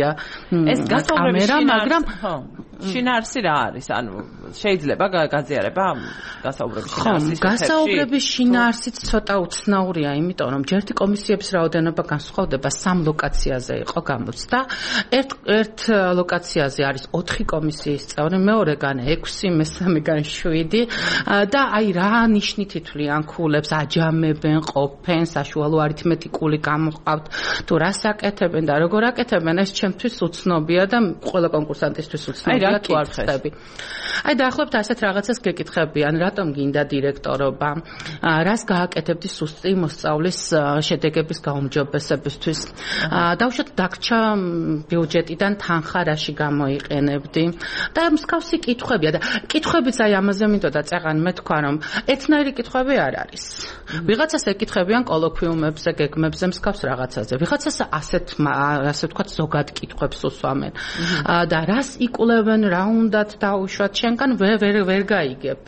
ეს გასაუბრების მაგრამ შინაარსი რა არის? ანუ შეიძლება გაზიარება გასაუბრების შინაარსის?
ხო, გასაუბრების შინაარსიც ცოტა უცნაურია, იმიტომ რომ ჯერთი კომისიების რაოდენობა განსხვავდება, სამ ლოკაციაზე იყო გამოცდა. ერთ ერთ ლოკაციაზე არის ოთხი კომისიის წევრი, მეორეგან ექვსი, მესამეგან შვიდი და აი რა ნიშნით ითვლიან ქულებს, აჯამებენ, ყოფენ, საშუალო არითმეტიკული გამოყავთ, თუ რას აკეთებენ და როგორ აკეთებენ, ეს ჩემთვის უცნობია და ყველა კონკურსანტისთვის უცნობია. თუ არ ხდები. აი დაახლოებით ასეთ რაღაცას გეკითხებიან, რატომ გინდა დირექტორობა, რას გააკეთებდი სუსტი მოსწავლის შედეგების გაუმჯობესებისთვის. დავუშვათ დაგრჩა ბიუჯეტიდან თანხა რაში გამოიყენებდი და მსგავსი კითხვებია და კითხვებიც აი ამაზე მინდოდა წეღან მე თქვა რომ ერთნაირი კითხვები არ არის. ვიღაცას ეკითხებიან კოლოკვიუმებზე, გეგმებზე, მსგავს რაღაცაზე. ვიღაცას ასეთ ასე ვთქვათ ზოგად კითხვებს უსვამენ. და რას იკულევენ, რა უნდათ დაუშვათ, შენგან ვერ ვერ გაიგებ.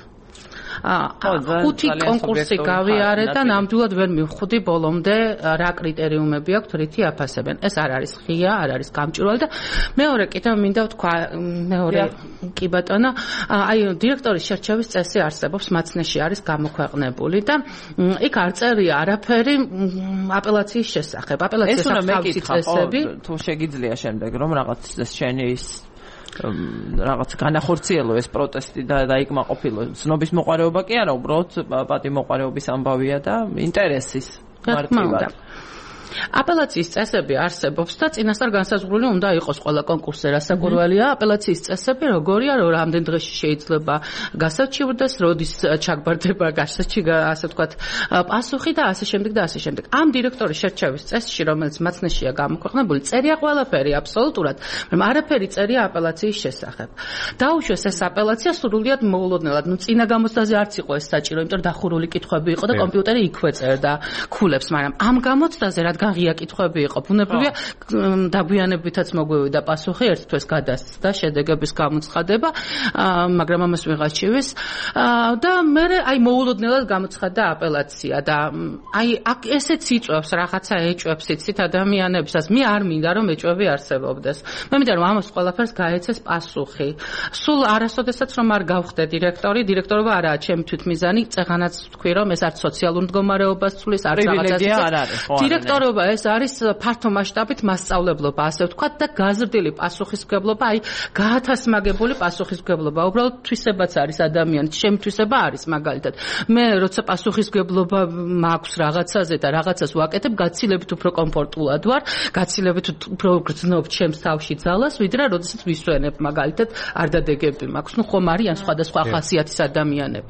ხუთი კონკურსი გავიარე და ნამდვილად ვერ მივხვდი ბოლომდე რა კრიტერიუმები აქვს, რითი აფასებენ. ეს არ არის ღია, არ არის გამჭვირვალე და მეორე კიდევ მინდა ვთქვა, მეორე კი ბატონო, აი დირექტორის შერჩევის წესი არსებობს, მაცნეში არის გამოქვეყნებული და იქ არ წერია არაფერი აპელაციის შესახებ. აპელაციის თავისი წესები,
თუ შეგიძლია შემდეგ რომ რაღაც შენი ის რაღაც განახორციელო ეს პროტესტი და დაიკმაყოფილო. ცნობის მოყარეობა კი არა, უბრალოდ პატიმოყარეობის ამბავია და ინტერესის მარტივად. აპელაციის წესები არსებობს და წინასწარ განსაზღვრული უნდა იყოს ყველა კონკურსზე რასაკურველია. აპელაციის წესები როგორია, რომ რამდენ დღეში შეიძლება გასაჩივრდეს, როდის ჩაგბარდება გასაჩი, ასე ვთქვათ, პასუხი და ასე შემდეგ და ასე შემდეგ. ამ დირექტორის შერჩევის წესში, რომელიც მაცნეშია გამოქვეყნებული, წერია ყველაფერი აბსოლუტურად, მაგრამ არაფერი წერია აპელაციის შესახებ. დაუშვეს ეს აპელაცია სრულიად მოულოდნელად. ნუ წინა გამოცდაზე არც იყო ეს საჭირო, იმიტომ რომ დახურული კითხვები იყო და კომპიუტერი იქვე წერდა ქულებს, მაგრამ ამ გამოცდაზე რადგან ღია კითხვები იყო, ბუნებრივია დაგვიანებითაც მოგვივიდა პასუხი, ერთ თვეს გადასცდა შედეგების გამოცხადება, მაგრამ ამას ვიღაც ჩივის და მე აი მოულოდნელად გამოცხადდა აპელაცია და აი აქ ესეც იწვევს რაღაცა ეჭვებს იცით ადამიანებსაც. მე არ მინდა რომ ეჭვები არსებობდეს. მე მინდა რომ ამას ყველაფერს გაეცეს პასუხი. სულ არასოდესაც რომ არ გავხდე დირექტორი, დირექტორობა არაა ჩემი თვითმიზანი, წეღანაც ვთქვი რომ ეს არც სოციალურ მდგომარეობას ცვლის, არც რაღაცას. დირექტორ
განსხვავება ეს არის ფართო მასშტაბით მასწავლებლობა, ასე ვთქვათ, და გაზრდილი პასუხისმგებლობა, აი გაათასმაგებული პასუხისმგებლობა. უბრალოდ თვისებაც არის ადამიანის, შემთვისება არის მაგალითად. მე როცა პასუხისმგებლობა მაქვს რაღაცაზე და რაღაცას ვაკეთებ, გაცილებით უფრო კომფორტულად ვარ, გაცილებით უფრო გრძნობ ჩემს თავში ძალას, ვიდრე როდესაც ვისვენებ მაგალითად არ დადეგები მაქვს. ნუ ხომ არიან სხვადასხვა ხასიათის ადამიანები.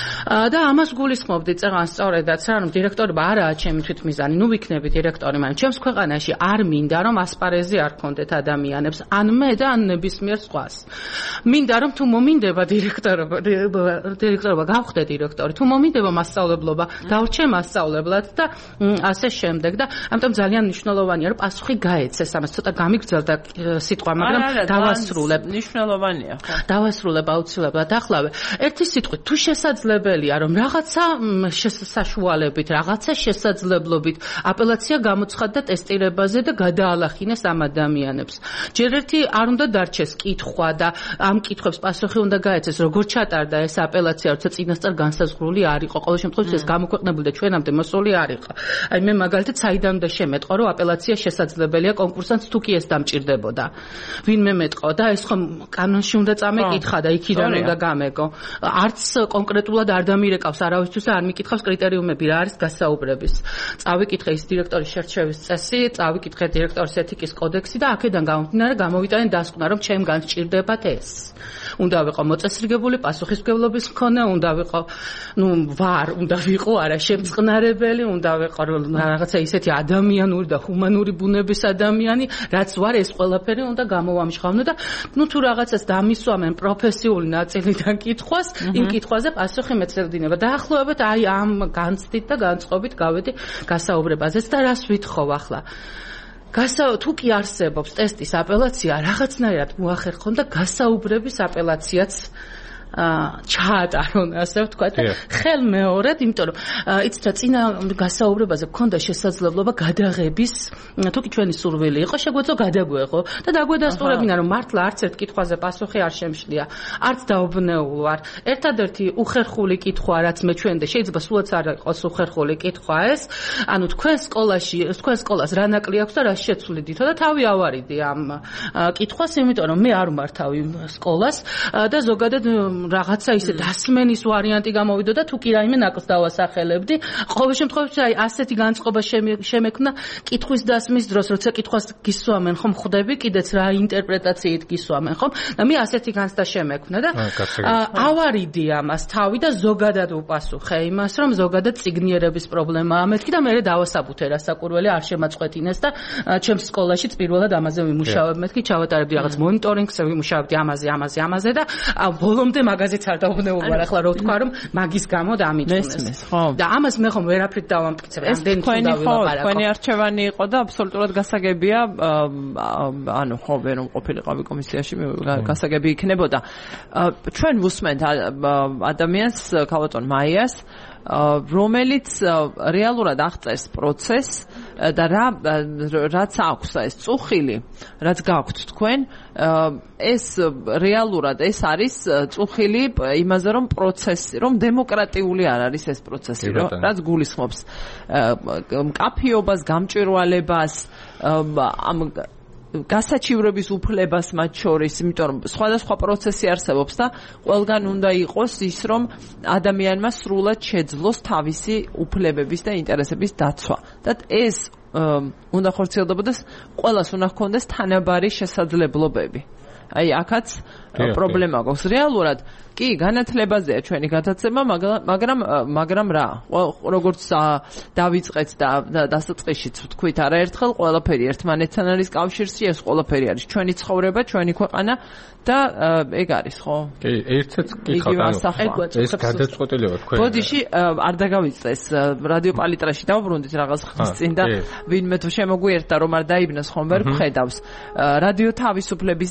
და ამას გულისხმობდი წეგან სწორედაც რა, რომ დირექტორობა არაა ჩემი თვითმიზანი, ნუ ვიქნები დირექტორი, მაგრამ ჩემს ქვეყანაში არ მინდა რომ ასპარეზი არ ქონდეთ ადამიანებს, ან მე და ან ნებისმიერ სხვას. მინდა რომ თუ მომინდება დირექტორობა, დირექტორობა გავხდე დირექტორი, თუ მომინდება მასწავლებლობა, დავრჩე მასწავლებლად და ასე შემდეგ და ამიტომ ძალიან მნიშვნელოვანია რომ პასუხი გაეცეს ამას. ცოტა გამიგრძელდა სიტყვა, მაგრამ დავასრულებ.
მნიშვნელოვანია, ხო?
დავასრულებ აუცილებლად. ახლავე ერთი სიტყვით, თუ შესაძლებელია რომ რაღაცა საშუალებით, რაღაცა შესაძლებლობით აპელაცია გამოცხადდა ტესტირებაზე და გადაალახინეს ამ ადამიანებს. ჯერ ერთი არ უნდა დარჩეს კითხვა და ამ კითხვებს პასუხი უნდა გაეცეს, როგორ ჩატარდა ეს აპელაცია, როცა წინასწარ განსაზღვრული არ იყო. ყოველ შემთხვევაში ეს გამოქვეყნებული და ჩვენამდე მოსული არ იყო. აი მე მაგალითად საიდან უნდა შემეტყო, რომ აპელაცია შესაძლებელია კონკურსანტს თუ კი ეს დამჭირდებოდა. ვინმე მეტყო და ეს ხომ კანონში უნდა წამეკითხა და იქიდან უნდა გამეკო. არც კონკრეტულად არ დამირეკავს არავისთვის და არ მიკითხავს კრიტერიუმები რა არის გასაუბრების. წავიკითხე ის დირექტორის შერჩევის წესი, წავიკითხე დირექტორის ეთიკის კოდექსი და აქედან გამომდინარე გამოვიტანე დასკვნა, რომ ჩემგან სჭირდებათ ეს. უნდა ვიყო მოწესრიგებული პასუხისმგებლობის მქონე, უნდა ვიყო, ნუ ვარ, უნდა ვიყო არა შემწყნარებელი, უნდა ვიყო რაღაცა ისეთი ადამიანური და ჰუმანური ბუნების ადამიანი, რაც ვარ, ეს ყველაფერი უნდა გამოვამჟღავნო და ნუ თუ რაღაცას დამისვამენ პროფესიული ნაწილიდან კითხვას, იმ კითხვაზე პასუხი მეცედინება. დაახლოებით აი ამ განცდით და განწყობით გავედი გასაუბრებაზეც და რას ვითხოვ ახლა. გასა თუ კი არსებობს ტესტის აპელაცია, რაღაცნაირად მოახერხონ და გასაუბრების აპელაციაც ჩაატარონ, ასე ვთქვათ, და ხელმეორედ, იმიტომ რომ იცით რა, წინა გასაუბრებაზე გქონდა შესაძლებლობა გადაღების, თუ კი ჩვენი სურვილი იყო, შეგვეძლო გადაგვეღო და დაგვედასტურებინა, რომ მართლა არც ერთ კითხვაზე პასუხი არ შემშლია, არც დაუბნეულ ვარ. ერთადერთი უხერხული კითხვა, რაც მე ჩვენ და შეიძლება სულაც არ იყოს უხერხული კითხვა ეს, ანუ თქვენ სკოლაში, თქვენ სკოლას რა ნაკლი აქვს და რა შეცვლიდითო და თავი ავარიდი ამ კითხვას, იმიტომ რომ მე არ მართავი სკოლას და ზოგადად რაღაცა ისე დასმენის ვარიანტი გამოვიდა და თუ კი რაიმე ნაკლს დავასახელებდი. ყოველ შემთხვევაში აი ასეთი განწყობა შემექმნა კითხვის დასმის დროს, როცა კითხვას გისვამენ, ხომ ხვდები კიდეც რა ინტერპრეტაციით გისვამენ, ხომ? და მე ასეთი განცდა შემექმნა და ავარიდი ამას თავი და ზოგადად უპასუხე იმას, რომ ზოგადად ციგნიერების პრობლემაა მეთქი და მე დავასაბუთე რასაკურველი არ შემაწყვეტინეს და ჩემს სკოლაშიც პირველად ამაზე ვიმუშავებ მეთქი, ჩავატარებდი რაღაც მონიტორინგს, ვიმუშავებდი ამაზე, ამაზე, ამაზე და ბოლომდე მაგაზეც არ დაუბნეულ ვარ ახლა რო თქვა რომ მაგის გამო დამიწუნეს. და ამას მე ხომ ვერაფრით დავამტკიცებ. ეს
თქვენი ხო, თქვენი არჩევანი იყო და აბსოლუტურად გასაგებია, ანუ ხო ვერ რომ ყოფილიყავი კომისიაში, გასაგები იქნებოდა. ჩვენ ვუსმენთ ადამიანს, ქალბატონ მაიას, რომელიც რეალურად აღწერს პროცესს და რა რაც აქვს ეს წუხილი, რაც გაქვთ თქვენ, ეს რეალურად ეს არის წუხილი იმაზე, რომ პროცესი, რომ დემოკრატიული არ არის ეს პროცესი, რაც გულისხმობს მკაფიობას, გამჭვირვალებას, ამ გასაჩივრების უფლებას მათ შორის, იმიტომ რომ სხვადასხვა პროცესი არსებობს და ყველგან უნდა იყოს ის, რომ ადამიანმა სრულად შეძლოს თავისი უფლებების და ინტერესების დაცვა. და ეს უნდა ხორციელდებოდეს, ყველას უნდა ჰქონდეს თანაბარი შესაძლებლობები. აი, აქაც პრობლემა გვაქვს რეალურად. კი, განათლებაზეა ჩვენი გადაცემა, მაგრამ მაგრამ რა, როგორც დავიწყეთ და დასაწყისშიც ვთქვით არაერთხელ, ყველაფერი ერთმანეთთან არის კავშირში, ეს ყველაფერი არის ჩვენი ცხოვრება, ჩვენი ქვეყანა და ეგ არის, ხო?
კი, ერთ-ერთ კითხავ, ეს გადაწყვეტილება თქვენ.
ბოდიში არ დაგავიწყეს, რადიო პალიტრაში დავბრუნდით რაღაც ხნის წინ და ვინმე თუ შემოგვიერთა რომ არ დაიბნას ხომ ვერ ვხედავს. რადიო თავისუფლების და განათლების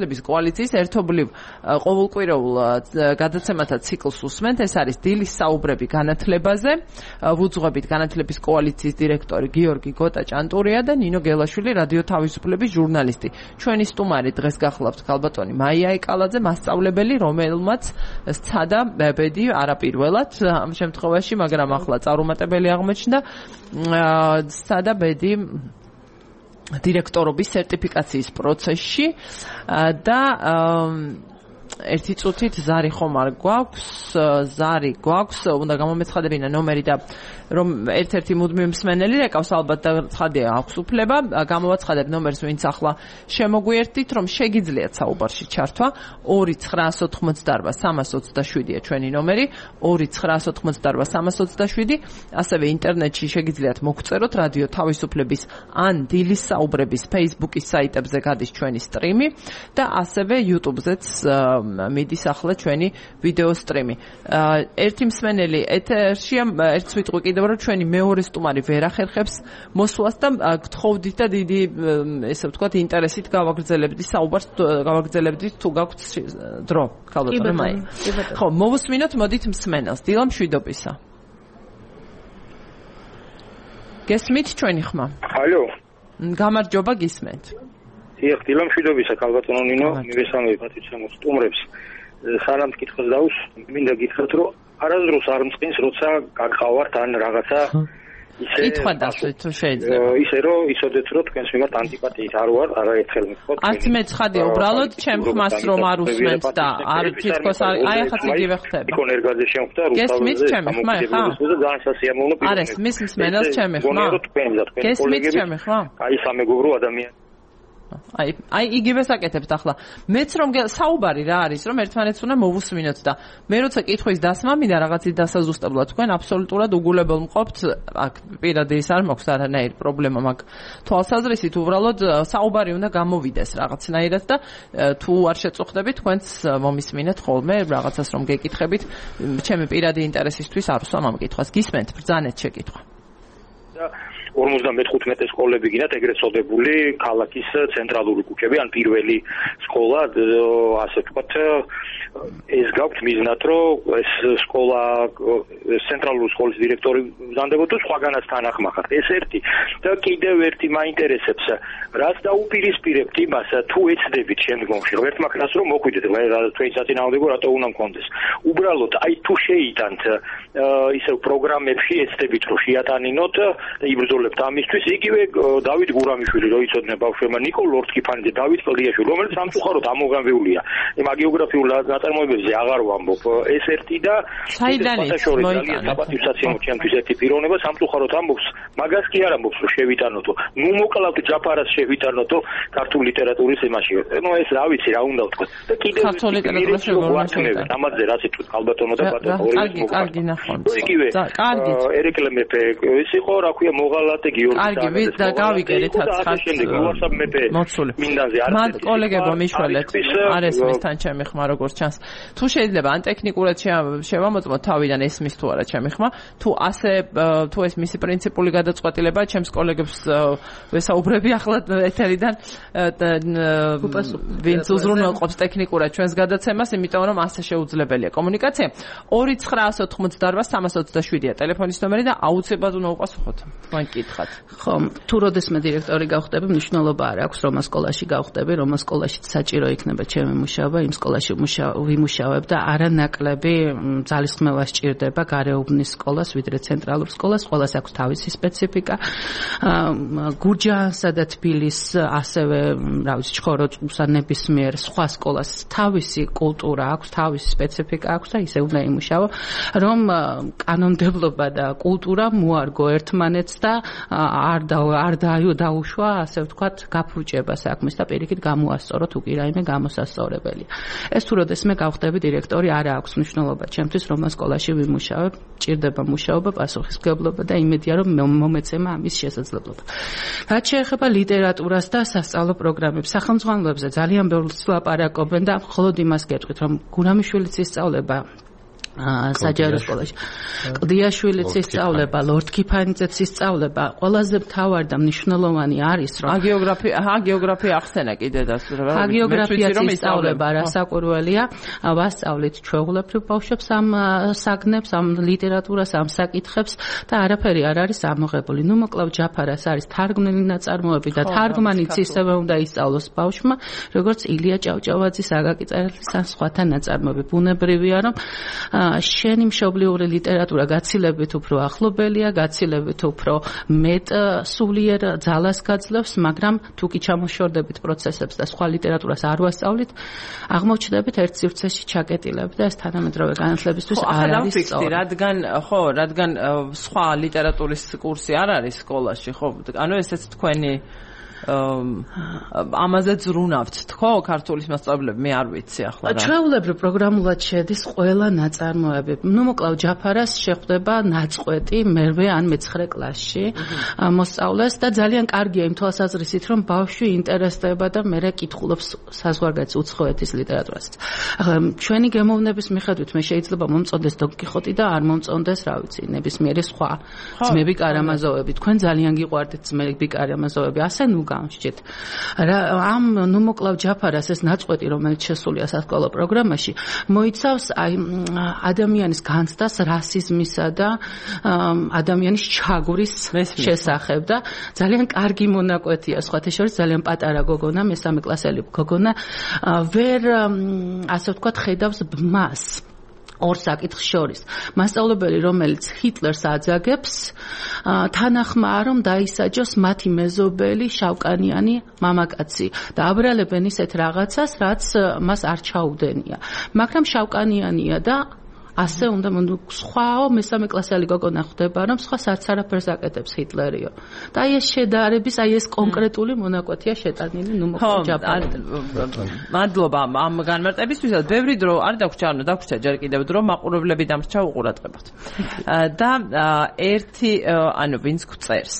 განათლების კოალიციის ერთობლივ ყოველკვირეულ გადაცემათა ციკლს უსმენთ. ეს არის დილის საუბრები განათლებაზე. ვუძღვებით განათლების კოალიციის დირექტორი გიორგი გოტა-ჭანტურია და ნინო გელაშვილი, რადიო თავისუფლების ჟურნალისტი. ჩვენი სტუმარი დღეს გახლავთ ქალბატონი მაია ეკალაძე, მასწავლებელი, რომელმაც სცადა ბედი არაპირველად ამ შემთხვევაში, მაგრამ ახლა წარუმატებელი აღმოჩნდა. სცადა ბედი დირექტორობის სერტიფიკაციის პროცესში და ერთი წუთით ზარი ხომ არ გვაქვს, ზარი გვაქვს, უნდა გამომეცხადებინა ნომერი და რომ ერთ-ერთი მუდმივი მსმენელი რეკავს, ალბათ და ცხადია აქვს უფლება, გამოვაცხადებ ნომერს, ვინც ახლა შემოგვიერთდით, რომ შეგიძლიათ საუბარში ჩართვა. ორი ცხრაას ოთხმოცდაარბა სამას ოცდაშვიდია ჩვენი ნომერი, ორი ცხრაას ოთხმოცდაარბა სამას ოცდაშვიდი, ასევე ინტერნეტში შეგიძლიათ მოგწეროთ რადიო თავისუფლების ან დილის საუბრების Facebook-ის საიტებზე გადის ჩვენი სტრიმი და ასევე YouTube-ზეც მიდის ახლა ჩვენი ვიდეო სტრიმი. ერთი მსმენელი ეთერშია, ერთს ვიტყვი კიდევ რომ ჩვენი მეორე სტუმარი ვერ ახერხებს მოსვლას და გთხოვდით და დიდი ესე ვთქვათ ინტერესით გავაგრძელებდი საუბარს, გავაგრძელებდი თუ გაქვთ დრო, ქალბატონო მაი. ხო, მოვუსმინოთ მოდით მსმენელს. დილა მშვიდობისა. გესმით ჩვენი ხმა?
ალო.
გამარჯობა, გისმენთ.
დიახ, დილა მშვიდობისა, ქალბატონო ნინო, მივესალმები პატრიციანოს სტუმრებს. სალამს კითხოს დაუს, მინდა გითხრათ, რომ არასდროს არ მწყინს, როცა გაგყავართ ან რაღაცა ისე
კითხვა დასვით თუ შეიძლება.
ისე რომ ისოდეთ რომ თქვენს მიმართ ანტიპათიით არ ვარ, არაერთხელ მიხოთ.
არც მე ცხადია, უბრალოდ ჩემ ხმას რომ არ უსმენთ და არ თითქოს აი ახაც იგივე ხდება.
იქონ ერგაზე შემხვდა რუსთავზე.
გესმით ჩემი ხმა ხა?
ძალიან სასიამოვნო პირი.
არა, მის მსმენელს ჩემი ხმა. გესმით ჩემი ხმა?
აი სამეგობრო ადამიანი.
აი, აი იგივე საკეთებთ ახლა. მეც რომ საუბარი რა არის, რომ ერთმანეთს უნდა მოვუსმინოთ და მე როცა კითხვის დასმა მინდა რაღაცის დასაზუსტებლად, თქვენ აბსოლუტურად უგულებელ მყოფთ, აქ პირადი ის არ მაქვს არანაირი პრობლემა მაგ თვალსაზრისით, უბრალოდ საუბარი უნდა გამოვიდეს რაღაცნაირად და თუ არ შეწუხდებით, თქვენც მომისმინეთ ხოლმე რაღაცას რომ გეკითხებით, ჩემი პირადი ინტერესისთვის არ უსვამ ამ კითხვას. გისმენთ, ბრძანეთ შეკითხვა.
ორმოცდამეთხუთმეტე სკოლები გინათ ეგრეთ წოდებული ქალაქის ცენტრალური ქუჩები ან პირველი სკოლა, ასე ვთქვათ, ეს გაქვთ მიზნად, რომ ეს სკოლა ცენტრალური სკოლის დირექტორი ბრძანდებოდა სხვაგანაც თანახმახართ. ეს ერთი და კიდევ ერთი მაინტერესებს, რაც დაუპირისპირებთ იმას, თუ ეცდებით შემდგომში, რომ ერთმა ქრას რომ მოხვიდეთ, თქვენი საწინააღმდეგო რატო უნდა მქონდეს. უბრალოდ აი თუ შეიტანთ ისევ პროგრამებში ეცდებით რომ შეატანინოთ და იბრძოლებთ ამისთვის, იგივე დავით გურამიშვილი რო იცოდნენ ბავშვებმა, ნიკოლ ლორთკიფანი და დავით ყლიაშვილი, რომელიც სამწუხაროდ ამოგანვეულია. იმ გეოგრაფიულ ნაწარმოებებზე აღარ ვამბობ. ეს ერთი და
საიდან ის
ძალიან საპატივსაცემო ჩემთვის ერთი პიროვნება, სამწუხაროდ ამბობს, მაგას კი არ ამბობს რომ შევიტანოთო. ნუ მოკლავთ ჯაფარას შევიტანოთო ქართული ლიტერატურის იმაში. ნუ ეს რა ვიცი რა უნდა ვთქვა. და კიდევ
ქართული ლიტერატურის შეგორნაშევით.
ამაზე რაც იტყვით ალბათონო და ბატონო.
კარგი, კარგი ნახოთ.
იგივე.
კარგი.
ერეკლე მეფე ის იყო, რა ქვია, მოღალატე გიორგი
კარგი, და გავიგერეთ აცხად.
უარსაბ მეფე მინდანზე არ
მათ კოლეგებო მიშველეთ. არ ესმის თან ჩემი ხმა როგორც ჩანს. თუ შეიძლება ან ტექნიკურად შევამოწმოთ თავიდან ესმის თუ არა ჩემი ხმა, თუ ასე თუ ეს მისი პრინციპული გადაწყვეტილებაა, ჩემს კოლეგებს ვესაუბრები ახლა ეთერიდან ვინც უზრუნველყოფს ტექნიკურად ჩვენს გადაცემას, იმიტომ რომ ასე შეუძლებელია კომუნიკაცია. ორი ცხრაას ოთხმოცდაარბა სამას ოცდაშვიდია ტელეფონის ნომერი და აუცილებლად უნდა უპასუხოთ. თქვენ კითხავთ.
ხო, თუ როდესმე დირექტორი გავხდები, მნიშვნელობა არ აქვს, რომ სკოლაში გავხდები, რომ სკოლაში საჭირო იქნება ჩემი მუშაობა, იმ სკოლაში ვიმუშავებ და არანაკლები ძალისხმევა სჭირდება გარეუბნის სკოლას, ვიდრე ცენტრალურ სკოლას, ყველას აქვს თავისი სპეციფიკა. გურჯაანსა და თბილისს, ასევე, რა ვიცი, ჩხოროწყუსა, ნებისმიერ სხვა სკოლას თავისი კულტურა აქვს, თავისი სპეციფიკა აქვს და ისე უნდა იმუშაო, რომ კანონმდებლობა და კულტურა მოარგო ერთმანეთს და არ და არ დაუშვა, ასე ვთქვათ, გაფუჭება საქმის და პირიქით გამოასწორო თუ კი რაიმე გამოსასწორებელია. ეს თუ როდესმე გავხდები დირექტორი, არა აქვს მნიშვნელობა ჩემთვის, რომ სკოლაში ვიმუშავებ, ჭირდება მუშაობა, პასუხისმგებლობა და იმედია, რომ მომეცემა ამის შესაძლებლობა. რაც შეეხება ლიტერატურას და სასწავლო პროგრამებს, სახელმძღვანელოებზე ძალიან ბევრს ლაპარაკობენ და მხოლოდ იმას გეტყვით, რომ გურამიშვილის ისწავლება საჯარო სკოლაში. კლდიაშვილიც ისწავლება, ლორდ კიფანიძეც ისწავლება. ყველაზე მთავარი და მნიშვნელოვანი არის, რომ
გეოგრაფია, ჰა, გეოგრაფია ახსენა კიდე და
გეოგრაფიაც ისწავლება, რასაკვირველია. ვასწავლით ჩვეულებრივ ბავშვებს ამ საგნებს, ამ ლიტერატურას, ამ საკითხებს და არაფერი არ არის ამოღებული. ნუ მოკლავ ჯაფარას არის თარგმნილი ნაწარმოები და თარგმანიც ისევე უნდა ისწავლოს ბავშვმა, როგორც ილია ჭავჭავაძის, აგაკი წერეთლის ან სხვათა ნაწარმოები. ბუნებრივია, რომ შენი მშობლიური ლიტერატურა გაცილებით უფრო ახლობელია, გაცილებით უფრო მეტ სულიერ ძალას გაძლევს, მაგრამ თუ კი ჩამოშორდებით პროცესებს და სხვა ლიტერატურას არ ვასწავლით, აღმოჩნდებით ერთ სივრცეში ჩაკეტილები და ეს თანამედროვე განათლებისთვის არ არის სწორი.
რადგან ხო, რადგან სხვა ლიტერატურის კურსი არ არის სკოლაში, ხო, ანუ ესეც თქვენი ამაზე ზრუნავთ თქო ქართულის მასწავლებლები მე არ ვიცი ახლა რა
ჩვეულებრივ პროგრამულად შედის ყველა ნაწარმოები ნუ მოკლავ ჯაფარას შეხვდება ნაწყვეტი მერვე ან მეცხრე კლასში მოსწავლეს და ძალიან კარგია იმ თვალსაზრისით რომ ბავშვი ინტერესდება და მე კითხულობს საზღვარგარეთ უცხოეთის ლიტერატურასაც ახლა ჩვენი გემოვნების მიხედვით მე შეიძლება მომწონდეს დონ კიხოტი და არ მომწონდეს რა ვიცი ნებისმიერი სხვა ძმები კარამაზოვები თქვენ ძალიან გიყვარდით ძმები კარამაზოვები ასე ნუ გავსჯეთ. რა ამ ნუ მოკლავ ჯაფარას ეს ნაწყვეტი რომელიც შესულია სასკოლო პროგრამაში მოიცავს აი ადამიანის განცდას რასიზმისა და ადამიანის ჩაგვრის შესახებ და ძალიან კარგი მონაკვეთია სხვათა შორის ძალიან პატარა გოგონა მესამე კლასელი გოგონა ვერ ასე ვთქვათ ხედავს ბმას ორ საკითხს შორის. მასწავლებელი, რომელიც ჰიტლერს აძაგებს, თანახმაა, რომ დაისაჯოს მათი მეზობელი შავკანიანი მამაკაცი და აბრალებენ ისეთ რაღაცას, რაც მას არ ჩაუდენია. მაგრამ შავკანიანია და ასე უნდა სხვაო მესამე კლასელი გოგონა ხვდება, რომ სხვა სარც არაფერს აკეთებს ჰიტლერიო. და აი ეს შედარების, აი ეს კონკრეტული მონაკვეთია შეტანილი ნუ მოხდა.
მადლობა ამ განმარტებისთვისაც. ბევრი დრო არ დაგვჭა, ანუ დაგვჭა ჯერ კიდევ დრო მაყურებლები დამრჩა უყურადღებოთ. და ერთი ანუ ვინც გვწერს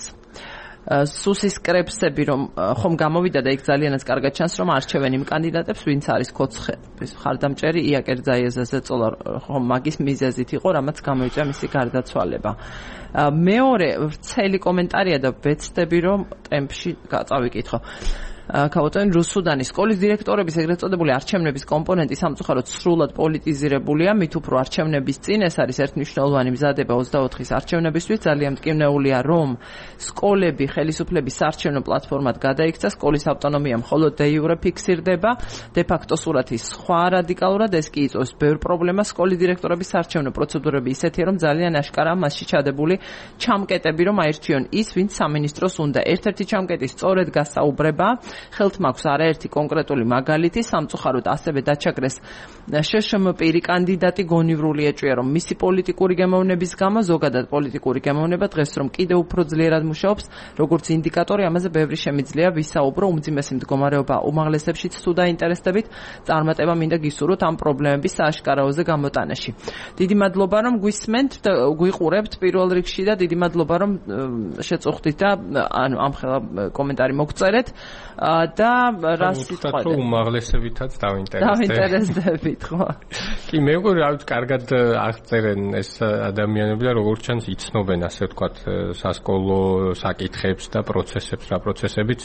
სუსის კრებსები რომ ხომ გამოვიდა და იქ ძალიანაც კარგად ჩანს რომ არჩევენ იმ კანდიდატებს ვინც არის კოცხე ხარდამჭერი იაკერძაიეზაზე წოლა ხომ მაგის მიზეზით იყო რამაც გამოიწვია მისი გარდაცვალება მეორე ვრცელი კომენტარია და ვეცდები რომ ტემპში წავიკითხო ქაოტენ რუსუდანის სკოლის დირექტორების ეგრეთ წოდებული არჩევნების კომპონენტი სამწუხაროდ სრულად პოლიტიზირებულია მით უფრო არჩევნების წინ ეს არის ერთმნიშვნელოვანი მზადება ოცდაოთხის არჩევნებისთვის ძალიან მტკივნეულია რომ სკოლები ხელისუფლების საარჩევნო პლატფორმად გადაიქცა სკოლის ავტონომია მხოლოდ დე იურე ფიქსირდება დე ფაქტო სურათი სხვა რადიკალურად ეს კი იწვევს ბევრ პრობლემას სკოლის დირექტორების საარჩევნო პროცედურები ისეთია რომ ძალიან აშკარაა მასში ჩადებული ჩამკეტები რომ აირჩიონ ის ვინც სამინისტროს უნდა ერთ-ერთი ჩამკეტი სწორედ გასაუბრება ხელთ მაქვს არაერთი კონკრეტული მაგალითი სამწუხაროდ ასევე დაჩაგრეს შშმ პირი კანდიდატი გონივრული ეჭვია რომ მისი პოლიტიკური გემოვნების გამო ზოგადად პოლიტიკური გემოვნება დღეს რომ კიდევ უფრო ძლიერად მუშაობს როგორც ინდიკატორი ამაზე ბევრი შემიძლია ვისაუბრო უმძიმესი მდგომარეობა უმაღლესებშიც თუ დაინტერესდებით წარმატება მინდა გისურვოთ ამ პრობლემების სააშკარაოზე გამოტანაში დიდი მადლობა რომ გვისმენთ და გვიყურებთ პირველ რიგში და დიდი მადლობა რომ შეწუხდით და ანუ ამხელა კომენტარი მოგწერეთ და რას
სიტყვაზე რომ უმაღლესებითაც დავინტერესდებით
დავინტერესდებით ხო
კი მე მგონი რა ვიცი კარგად აღწერენ ეს ადამიანები და როგორც ჩანს იცნობენ ასე ვთქვათ სასკოლო საკითხებს და პროცესებს რა პროცესებიც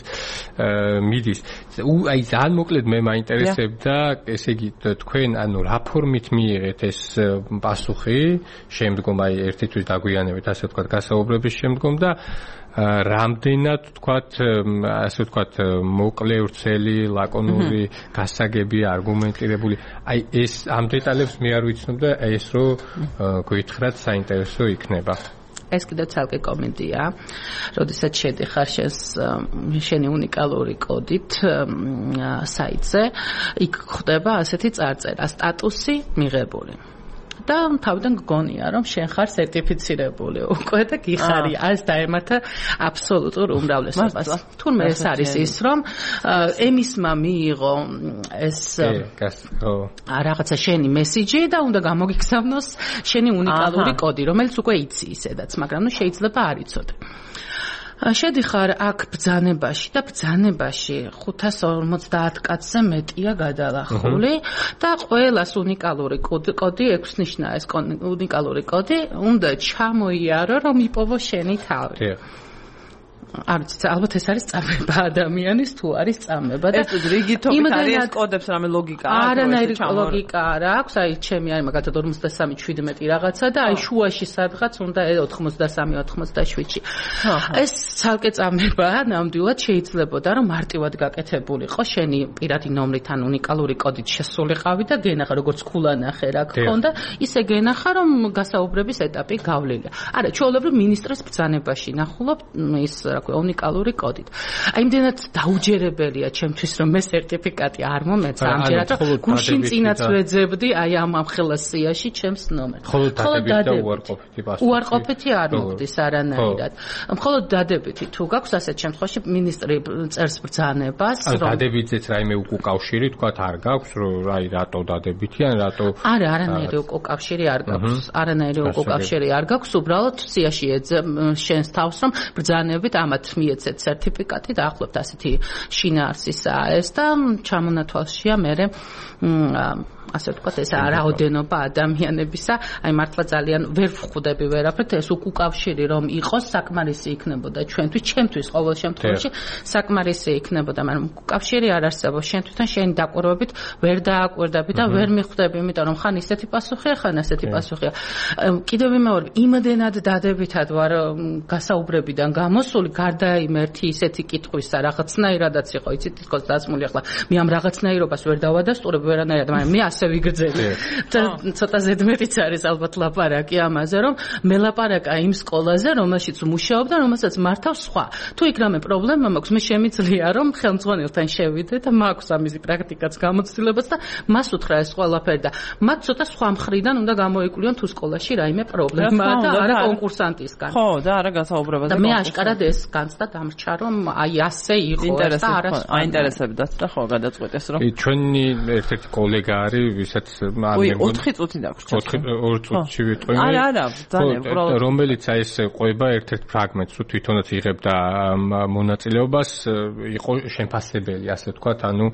მიდის აი ძალიან მოკლედ მე მაინტერესებდა ესე იგი თქვენ ანუ რა ფორმით მიიღეთ ეს პასუხი შემდგომ აი ერთი თვის დაგვიანებით ასე ვთქვათ გასაუბრების შემდგომ და რამდენად ვთქვათ ასე ვთქვათ მოკლე ვრცელი ლაკონური გასაგები არგუმენტირებული აი ეს ამ დეტალებს მე არ ვიცნობ და ეს რო გითხრათ საინტერესო იქნება
ეს კიდევ ცალკე კომენტია როდესაც შედიხარ შენს შენი უნიკალური კოდით საიტზე იქ ხდება ასეთი წარწერა სტატუსი მიღებული და თავიდან გგონია რომ შენ ხარ სერტიფიცირებული უკვე და გიხარი არს დაემართა აბსოლუტურ უმრავლესობას თუმცა ეს არის ის რომ ემისმა მიიღო ეს რაღაცა შენი მესიჯი და უნდა გამოგიგზავნოს შენი უნიკალური კოდი რომელიც უკვე იცი ისედაც მაგრამ ნუ შეიძლება არ იცოდე შედიხარ აქ ბრძანებაში და ბრძანებაში ხუთას ორმოცდაათ კაცზე მეტია გადალახული და ყველას უნიკალური კოდი ექვს ნიშნა ეს უნიკალური კოდი უნდა ჩამოიარო რომ იპოვო შენი თავი. არც ალბათ ეს არის წამება ადამიანის თუ არის წამება და
ეს რიგითობით არის კოდებს რამე ლოგიკა აქვს
არანაირი ლოგიკა არ აქვს აი ჩემი არის მაგათად ორმოცდასამი შვიდმეტი რაღაცა და აი შუაში სადღაც უნდა ოცდასამი ოცდაშვიდში ეს ცალკე წამებაა ნამდვილად შეიძლებოდა რომ მარტივად გაკეთებულიყო შენი პირადი ნომრით ან უნიკალური კოდით შესულიყავი და გენახა როგორც ქულანახე რა გქონდა ისე გენახა რომ გასაუბრების ეტაპი გავლილია არა ჩვეულებრივ ministres ბრძანებაში ნახულობ ის უნიკალური კოდით. აი იმდენად დაუჯერებელია ჩემთვის რომ მე სერტიფიკატი არ მომეცა ამჯერად რომ გუშინ წინაც ვეძებდი აი ამ ამხელა სიაში ჩემს ნომერს.
ხოლო დადებითი უარყოფითი პასუხი.
უარყოფითი არ მოხდის არანაირად. მხოლოდ დადებითი თუ გაქვს ასეთ შემთხვევაში მინისტრი წერს ბრძანებას
რომ დადებითიც რაიმე უკავშირი თქვათ არ გაქვს რომ აი რატო დადებითი ან რატო
არა არანაირი უკავშირი არ გაქვს. არანაირი უკავშირი არ გაქვს უბრალოდ სიაში ეძებ შენს თავს რომ ბრძანებით ამათ მიეცეთ სერტიფიკატი და ახლობთ ასეთი შინაარსისაა ეს და ჩამონათვალშია მე ასე ვთქვათ ეს რაოდენობა ადამიანებისა აი მართლა ძალიან ვერ ვხვდები ვერაფრით ეს უკავშირი რომ იყოს საკმარისი იქნებოდა ჩვენთვის ჩემთვის ყოველ შემთხვევაში საკმარისი იქნებოდა მაგრამ უკავშირი არ არსებობს შენ თვითონ შენი დაკვირვებით ვერ დააკვირდები და ვერ მიხვდები იმიტომ რომ ხან ისეთი პასუხია ხან ასეთი პასუხია კიდევ მეორე იმდენად დადებითად ვარ გასაუბრებიდან გამოსული გარდა იმ ერთი ისეთი კითხვისა რაღაცნაირადაც იყო იცით თქოს დაწმული ახლა მე ამ რაღაცნაირობას ვერ დავადასტურებ ვერანაირად მაგრამ მე ასე ვიგრძელი და ცოტა ზედმეტიც არის ალბათ ლაპარაკი ამაზე რომ მე ლაპარაკა იმ სკოლაზე რომელშიც მუშაობ და რომელსაც მართავს სხვა თუ იქ რამე პრობლემა მაქვს მე შემიძლია რომ ხელმძღვანელთან შევიდე და მაქვს ამისი პრაქტიკაც გამოცდილებაც და მას უთხრა ეს ყველაფერი და მათ ცოტა სხვა მხრიდან უნდა გამოიკლიონ თუ სკოლაში რაიმე პრობლემაა და არა კონკურსანტისგან
ხო და არა გასაუბრებაზე
და მე აშკარად ეს განცდა დამრჩა რომ აი ასე იყო და არა სხვა
აინტერესებდათ და ხო გადაწყვეტეს რომ
ჩვენი ერთ-ერთი კოლეგა არის ვისაც
ოთხი წუთი დაგვჭირდა
ორი წუთში ვიტყვი
არა არა ძალიან უბრალოდ
რომელიც აი ეს ყვება ერთ-ერთ ფრაგმენტს თუ თვითონაც იღებდა მონაწილეობას იყო შემფასებელი ასე ვთქვათ ანუ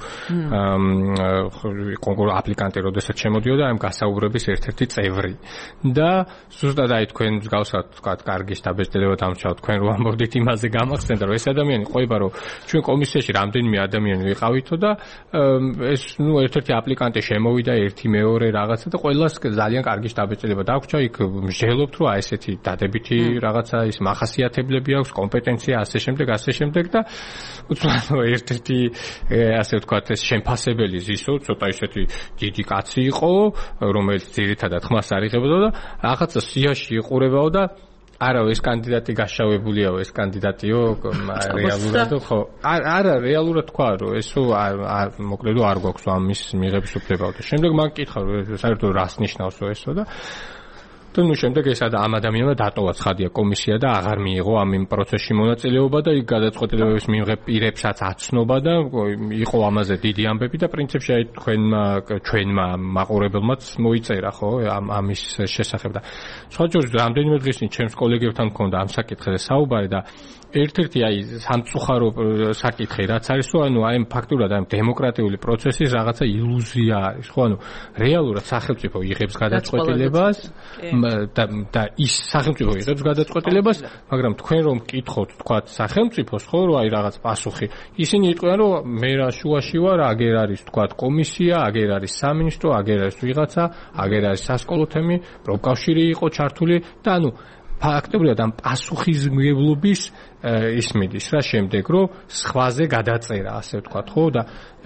კონკურს აპლიკანტი როდესაც შემოდიოდა ამ გასაუბრების ერთ-ერთი წევრი და ზუსტად აი თქვენ მსგავსად ვთქვათ კარგი შტაბ-ბეჭდილება დამრჩავთ თქვენ რო ამბობდით იმაზე გამახსენდა რომ ეს ადამიანი ყვება რომ ჩვენ კომისიაში რამდენიმე ადამიანი ვიყავითო და ეს ნუ ერთ-ერთი აპლიკანტი შემოვიდა ერთი მეორე რაღაცა და ყველას ძალიან კარგი შტაბ-ბეჭდილება დაგვჭა იქ მსჯელობთ რომ აი ესეთი დადებითი რაღაცა ის მახასიათებლები აქვს კომპეტენცია ასე შემდეგ ასე შემდეგ და უცბად ერთ-ერთი ასე ვთქვათ ეს შემფასებელი ზისო ცოტა ისეთი დიდი კაცი იყო რომელიც ძირითადად ხმას არ იღებდა და რაღაცა სიაში იყურებაო და არა ეს კანდიდატი გაშავებულიაო ეს კანდიდატიო რეალურად ხო არა რეალურად თქვა რომ ესო მოკლედ არ გვაქვს ამის მიღების უფლებაო და შემდეგ მან კითხა რომ საერთოდ რას ნიშნავსო ესო და და ნუ შემდეგ ეს ამ ადამიანმა დატოვა ცხადია კომისია და აღარ მიიღო ამ იმ პროცესში მონაწილეობა და იქ გადაწყვეტილებების მიღებ პირებსაც აცნობა და იყო ამაზე დიდი ამბები და პრინციპში აი თქვენმა ჩვენმა მაყურებელმაც მოიწერა ხო ამ ამის შესახებ და სხვა ჯერჯერობით რამდენიმე დღის წინ ჩემს კოლეგებთან მქონდა ამ საკითხზე საუბარი და ერთ-ერთი აი სამწუხარო საკითხი რაც არის ხო ანუ აი ფაქტურად აი დემოკრატიული პროცესის რაღაცა ილუზია არის ხო ანუ რეალურად სახელმწიფო იღებს გადაწყვეტილებას და და ის სახელმწიფო იღებს გადაწყვეტილებას მაგრამ თქვენ რომ მკითხოთ თქვათ სახელმწიფოს ხო რომ აი რაღაც პასუხი ისინი იტყვიან რომ მე რა შუაში ვარ აგერ არის თქვათ კომისია აგერ არის სამინისტრო აგერ არის ვიღაცა აგერ არის სასკოლო თემი პროფკავშირი იყო ჩართული და ანუ ფაქტობრივად ამ პასუხისმგებლობის ის მიდის რა შემდეგ რომ სხვაზე გადაწერა ასე ვთქვათ ხო და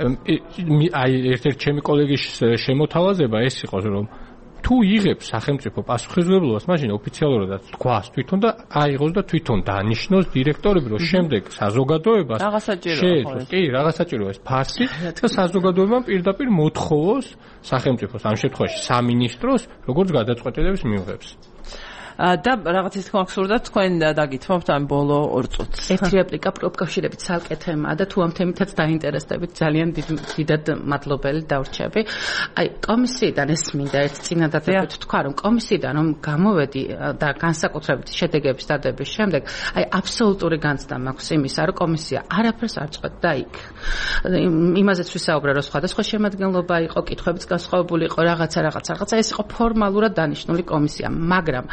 აი ერთ-ერთი ჩემი კოლეგის შემოთავაზება ეს იყო რომ თუ იღებს სახელმწიფო პასუხისმგებლობას მაშინ ოფიციალურადაც თქვას თვითონ და აიღოს და თვითონ დანიშნოს დირექტორები რომ შემდეგ საზოგადოებას
რაღაცაჭიროა
კი რაღაცაჭიროა ეს ფარსი და საზოგადოებამ პირდაპირ მოთხოვოს სახელმწიფოს ამ შემთხვევაში სამინისტროს როგორც გადაწყვეტილების მიღებს
და რაღაც ის თქმა გსურდა თქვენ დაგითმობთ ამ ბოლო ორ წუთს.
ერთი რეპლიკა პროფკავშირებით ცალკე თემაა და თუ ამ თემითაც დაინტერესდებით ძალიან დიდად მადლობელი დავრჩები. აი კომისიიდან ეს მინდა ერთ წინადადებით თქვა რომ კომისიიდან რომ გამოვედი და განსაკუთრებით შედეგების დადების შემდეგ აი აბსოლუტური განცდა მაქვს იმისა რომ კომისია არაფერს არ წყვეტდა იქ. იმაზეც ვისაუბრე რომ სხვადასხვა შემადგენლობა იყო, კითხვებიც განსხვავებული იყო, რაღაცა რაღაცა რაღაცა ეს იყო ფორმალურად დანიშნული კომისია, მაგრამ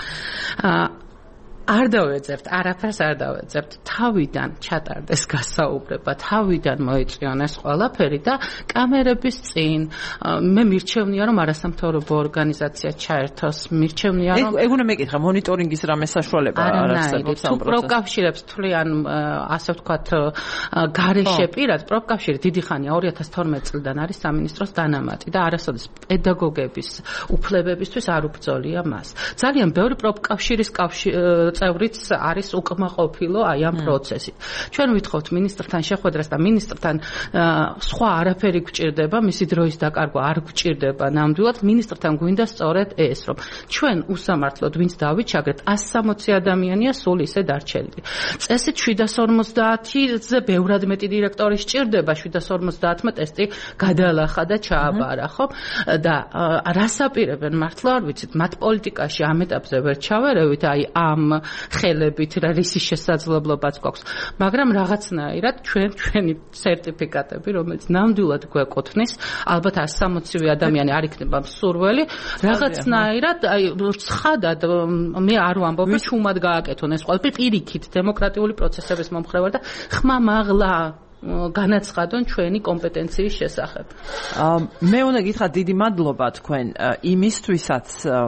არ დავეძებთ, არაფერს არ დავეძებთ. თავიდან ჩატარდეს გასაუბრება, თავიდან მოიწვიონ ეს ყველაფერი და კამერების წინ მე მირჩევნია რომ არასამთავრობო ორგანიზაცია ჩაერთოს, მირჩევნია რომ
ეგ უნდა მეკითხა მონიტორინგის რამე საშუალება არ არსებობს ამ პროცესში.
პროფკავშირებს თვლიან ასე ვთქვათ გარეშე პირად, პროფკავშირი დიდი ხანია ორი ათას თორმეტი წლიდან არის სამინისტროს დანამატი და არასოდეს პედაგოგების უფლებებისთვის არ უბრძოლია მას. ძალიან ბევრი პროფკავშირის წევრიც არის უკმაყოფილო აი ამ პროცესით. ჩვენ ვითხოვთ მინისტრთან შეხვედრას და მინისტრთან სხვა არაფერი გვჭირდება, მისი დროის დაკარგვა არ გვჭირდება ნამდვილად. მინისტრთან გვინდა სწორედ ეს, რომ ჩვენ უსამართლოდ ვინც დავიჩაგრეთ ასი სამოცი ადამიანია სულ ისე დარჩენილი. წესით შვიდას ორმოცდაათზე ბევრად მეტი დირექტორი სჭირდება, შვიდას ორმოცდაათმა ტესტი გადალახა და ჩააბარა, ხო? და რას აპირებენ მართლა არ ვიცით, მათ პოლიტიკაში ამ ეტაპზე ვერ ჩავერევით, აი ამ ხელებით რა რისი შესაძლებლობაც გვაქვს, მაგრამ რაღაცნაირად ჩვენ ჩვენი სერტიფიკატები, რომელიც ნამდვილად გვეკუთვნის, ალბათ ასი სამოცივე ადამიანი არ იქნება მსურველი, რაღაცნაირად აი ცხადად მე არ ვამბობ, რომ ჩუმად გააკეთონ ეს ყველაფერი პირიქით დემოკრატიული პროცესების მომხრევარ და ხმამაღლა განაცხადონ ჩვენი კომპეტენციის შესახებ.
მე უნდა გითხრათ დიდი მადლობა თქვენ იმისთვისაც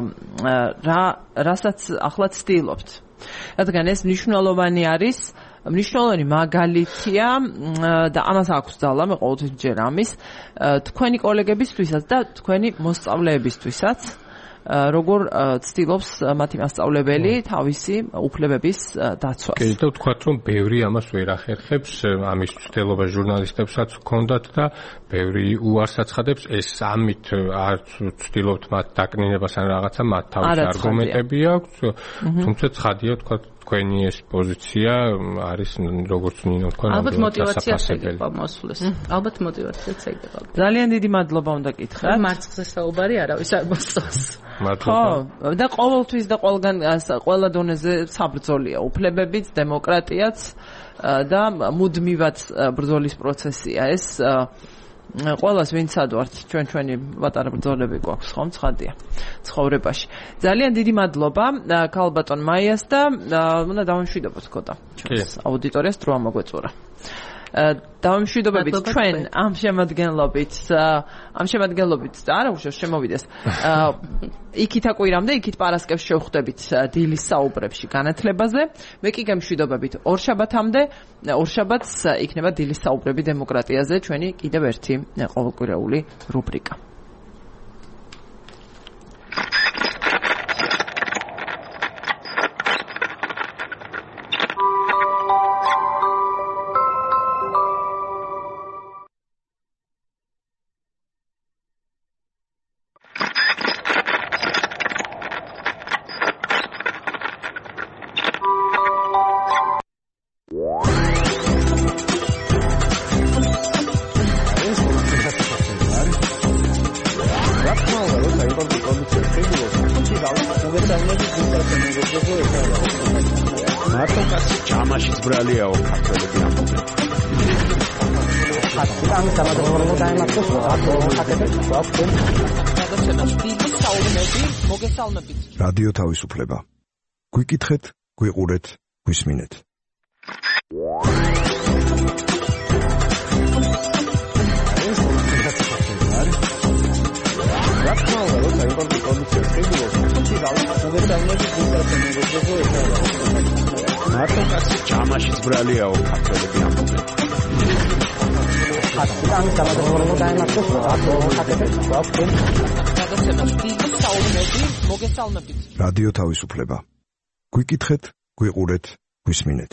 რა რასაც ახლა ცდილობთ. რადგან ეს მნიშვნელოვანი არის, მნიშვნელოვანი მაგალითია და ამას აქვს ძალა, მე ყოველთვის ჯერ ამის თქვენი კოლეგებისთვისაც და თქვენი მოსწავლეებისთვისაც. როგორ ცდილობს მათი მასწავლებელი თავისი უფლებების დაცვას.
კი, და ვთქვათ, რომ ბევრი ამას ვერ ახერხებს, ამის ცდილობა ჟურნალისტებსაც ჰქონდათ და ბევრი უარს აცხადებს, ეს ამით არ ცდილობთ მათ დაკნინებას ან რაღაცა, მათ თავისი არგუმენტები აქვს, თუმცა ცხადია, ვთქვათ, თქვენი ეს პოზიცია არის როგორც ნინო თქვა,
ალბათ мотиваციაც ეგება მოსვლის. ალბათ мотиваციაც ეგება.
ძალიან დიდი მადლობა უნდა გითხრათ.
მარცხზე საუბარი არავის არ მოსწონს.
მადლობა.
და ყოველთვის და ყველგან ყველა დონეზე საბრძოლია, უფლებებიც, დემოკრატიაც და მუდმივად ბრძოლის პროცესია ეს. ყველას ვინცად ვართ, ჩვენ ჩვენი პატარა ბრძოლები გვაქვს, ხომ, ცხადია ცხოვრებაში. ძალიან დიდი მადლობა ქალბატონ მაიას და უნდა დავამშვიდობოთ ქოთა ჩვენს აუდიტორიას დრო ამოგვეწურა. დავამშვიდობებით ჩვენ ამ შემადგენლობით ამ შემადგენლობით არა უშავს შემოვიდეს იქით აკვირამდე იქით პარასკევს შევხვდებით დილის საუბრებში განათლებაზე მე კი გემშვიდობებით ორშაბათამდე ორშაბათს იქნება დილის საუბრები დემოკრატიაზე ჩვენი კიდევ ერთი ყოველკვირეული რუბრიკა.
რადიო თავისუფლება. გვიკითხეთ, გვიყურეთ, გვისმინეთ.
მარტო ჩამაშიც ბრალიაო ქართველები ამბობენ.
ხატიდან გამოდრომა დაემართოს
რადიო თავისუფლება. გვიკითხეთ, გვიყურეთ, გვისმინეთ.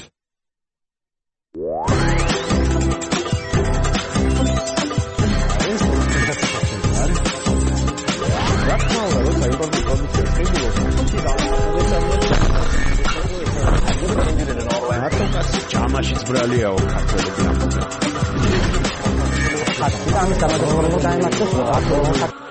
რა თქმა უნდა, როცა იმპორტი კონდიცია შეიძლება თამაშის ბრალიაო ქართველები ამბობენ.
ხატი ამის გამოდროულად დაემართოს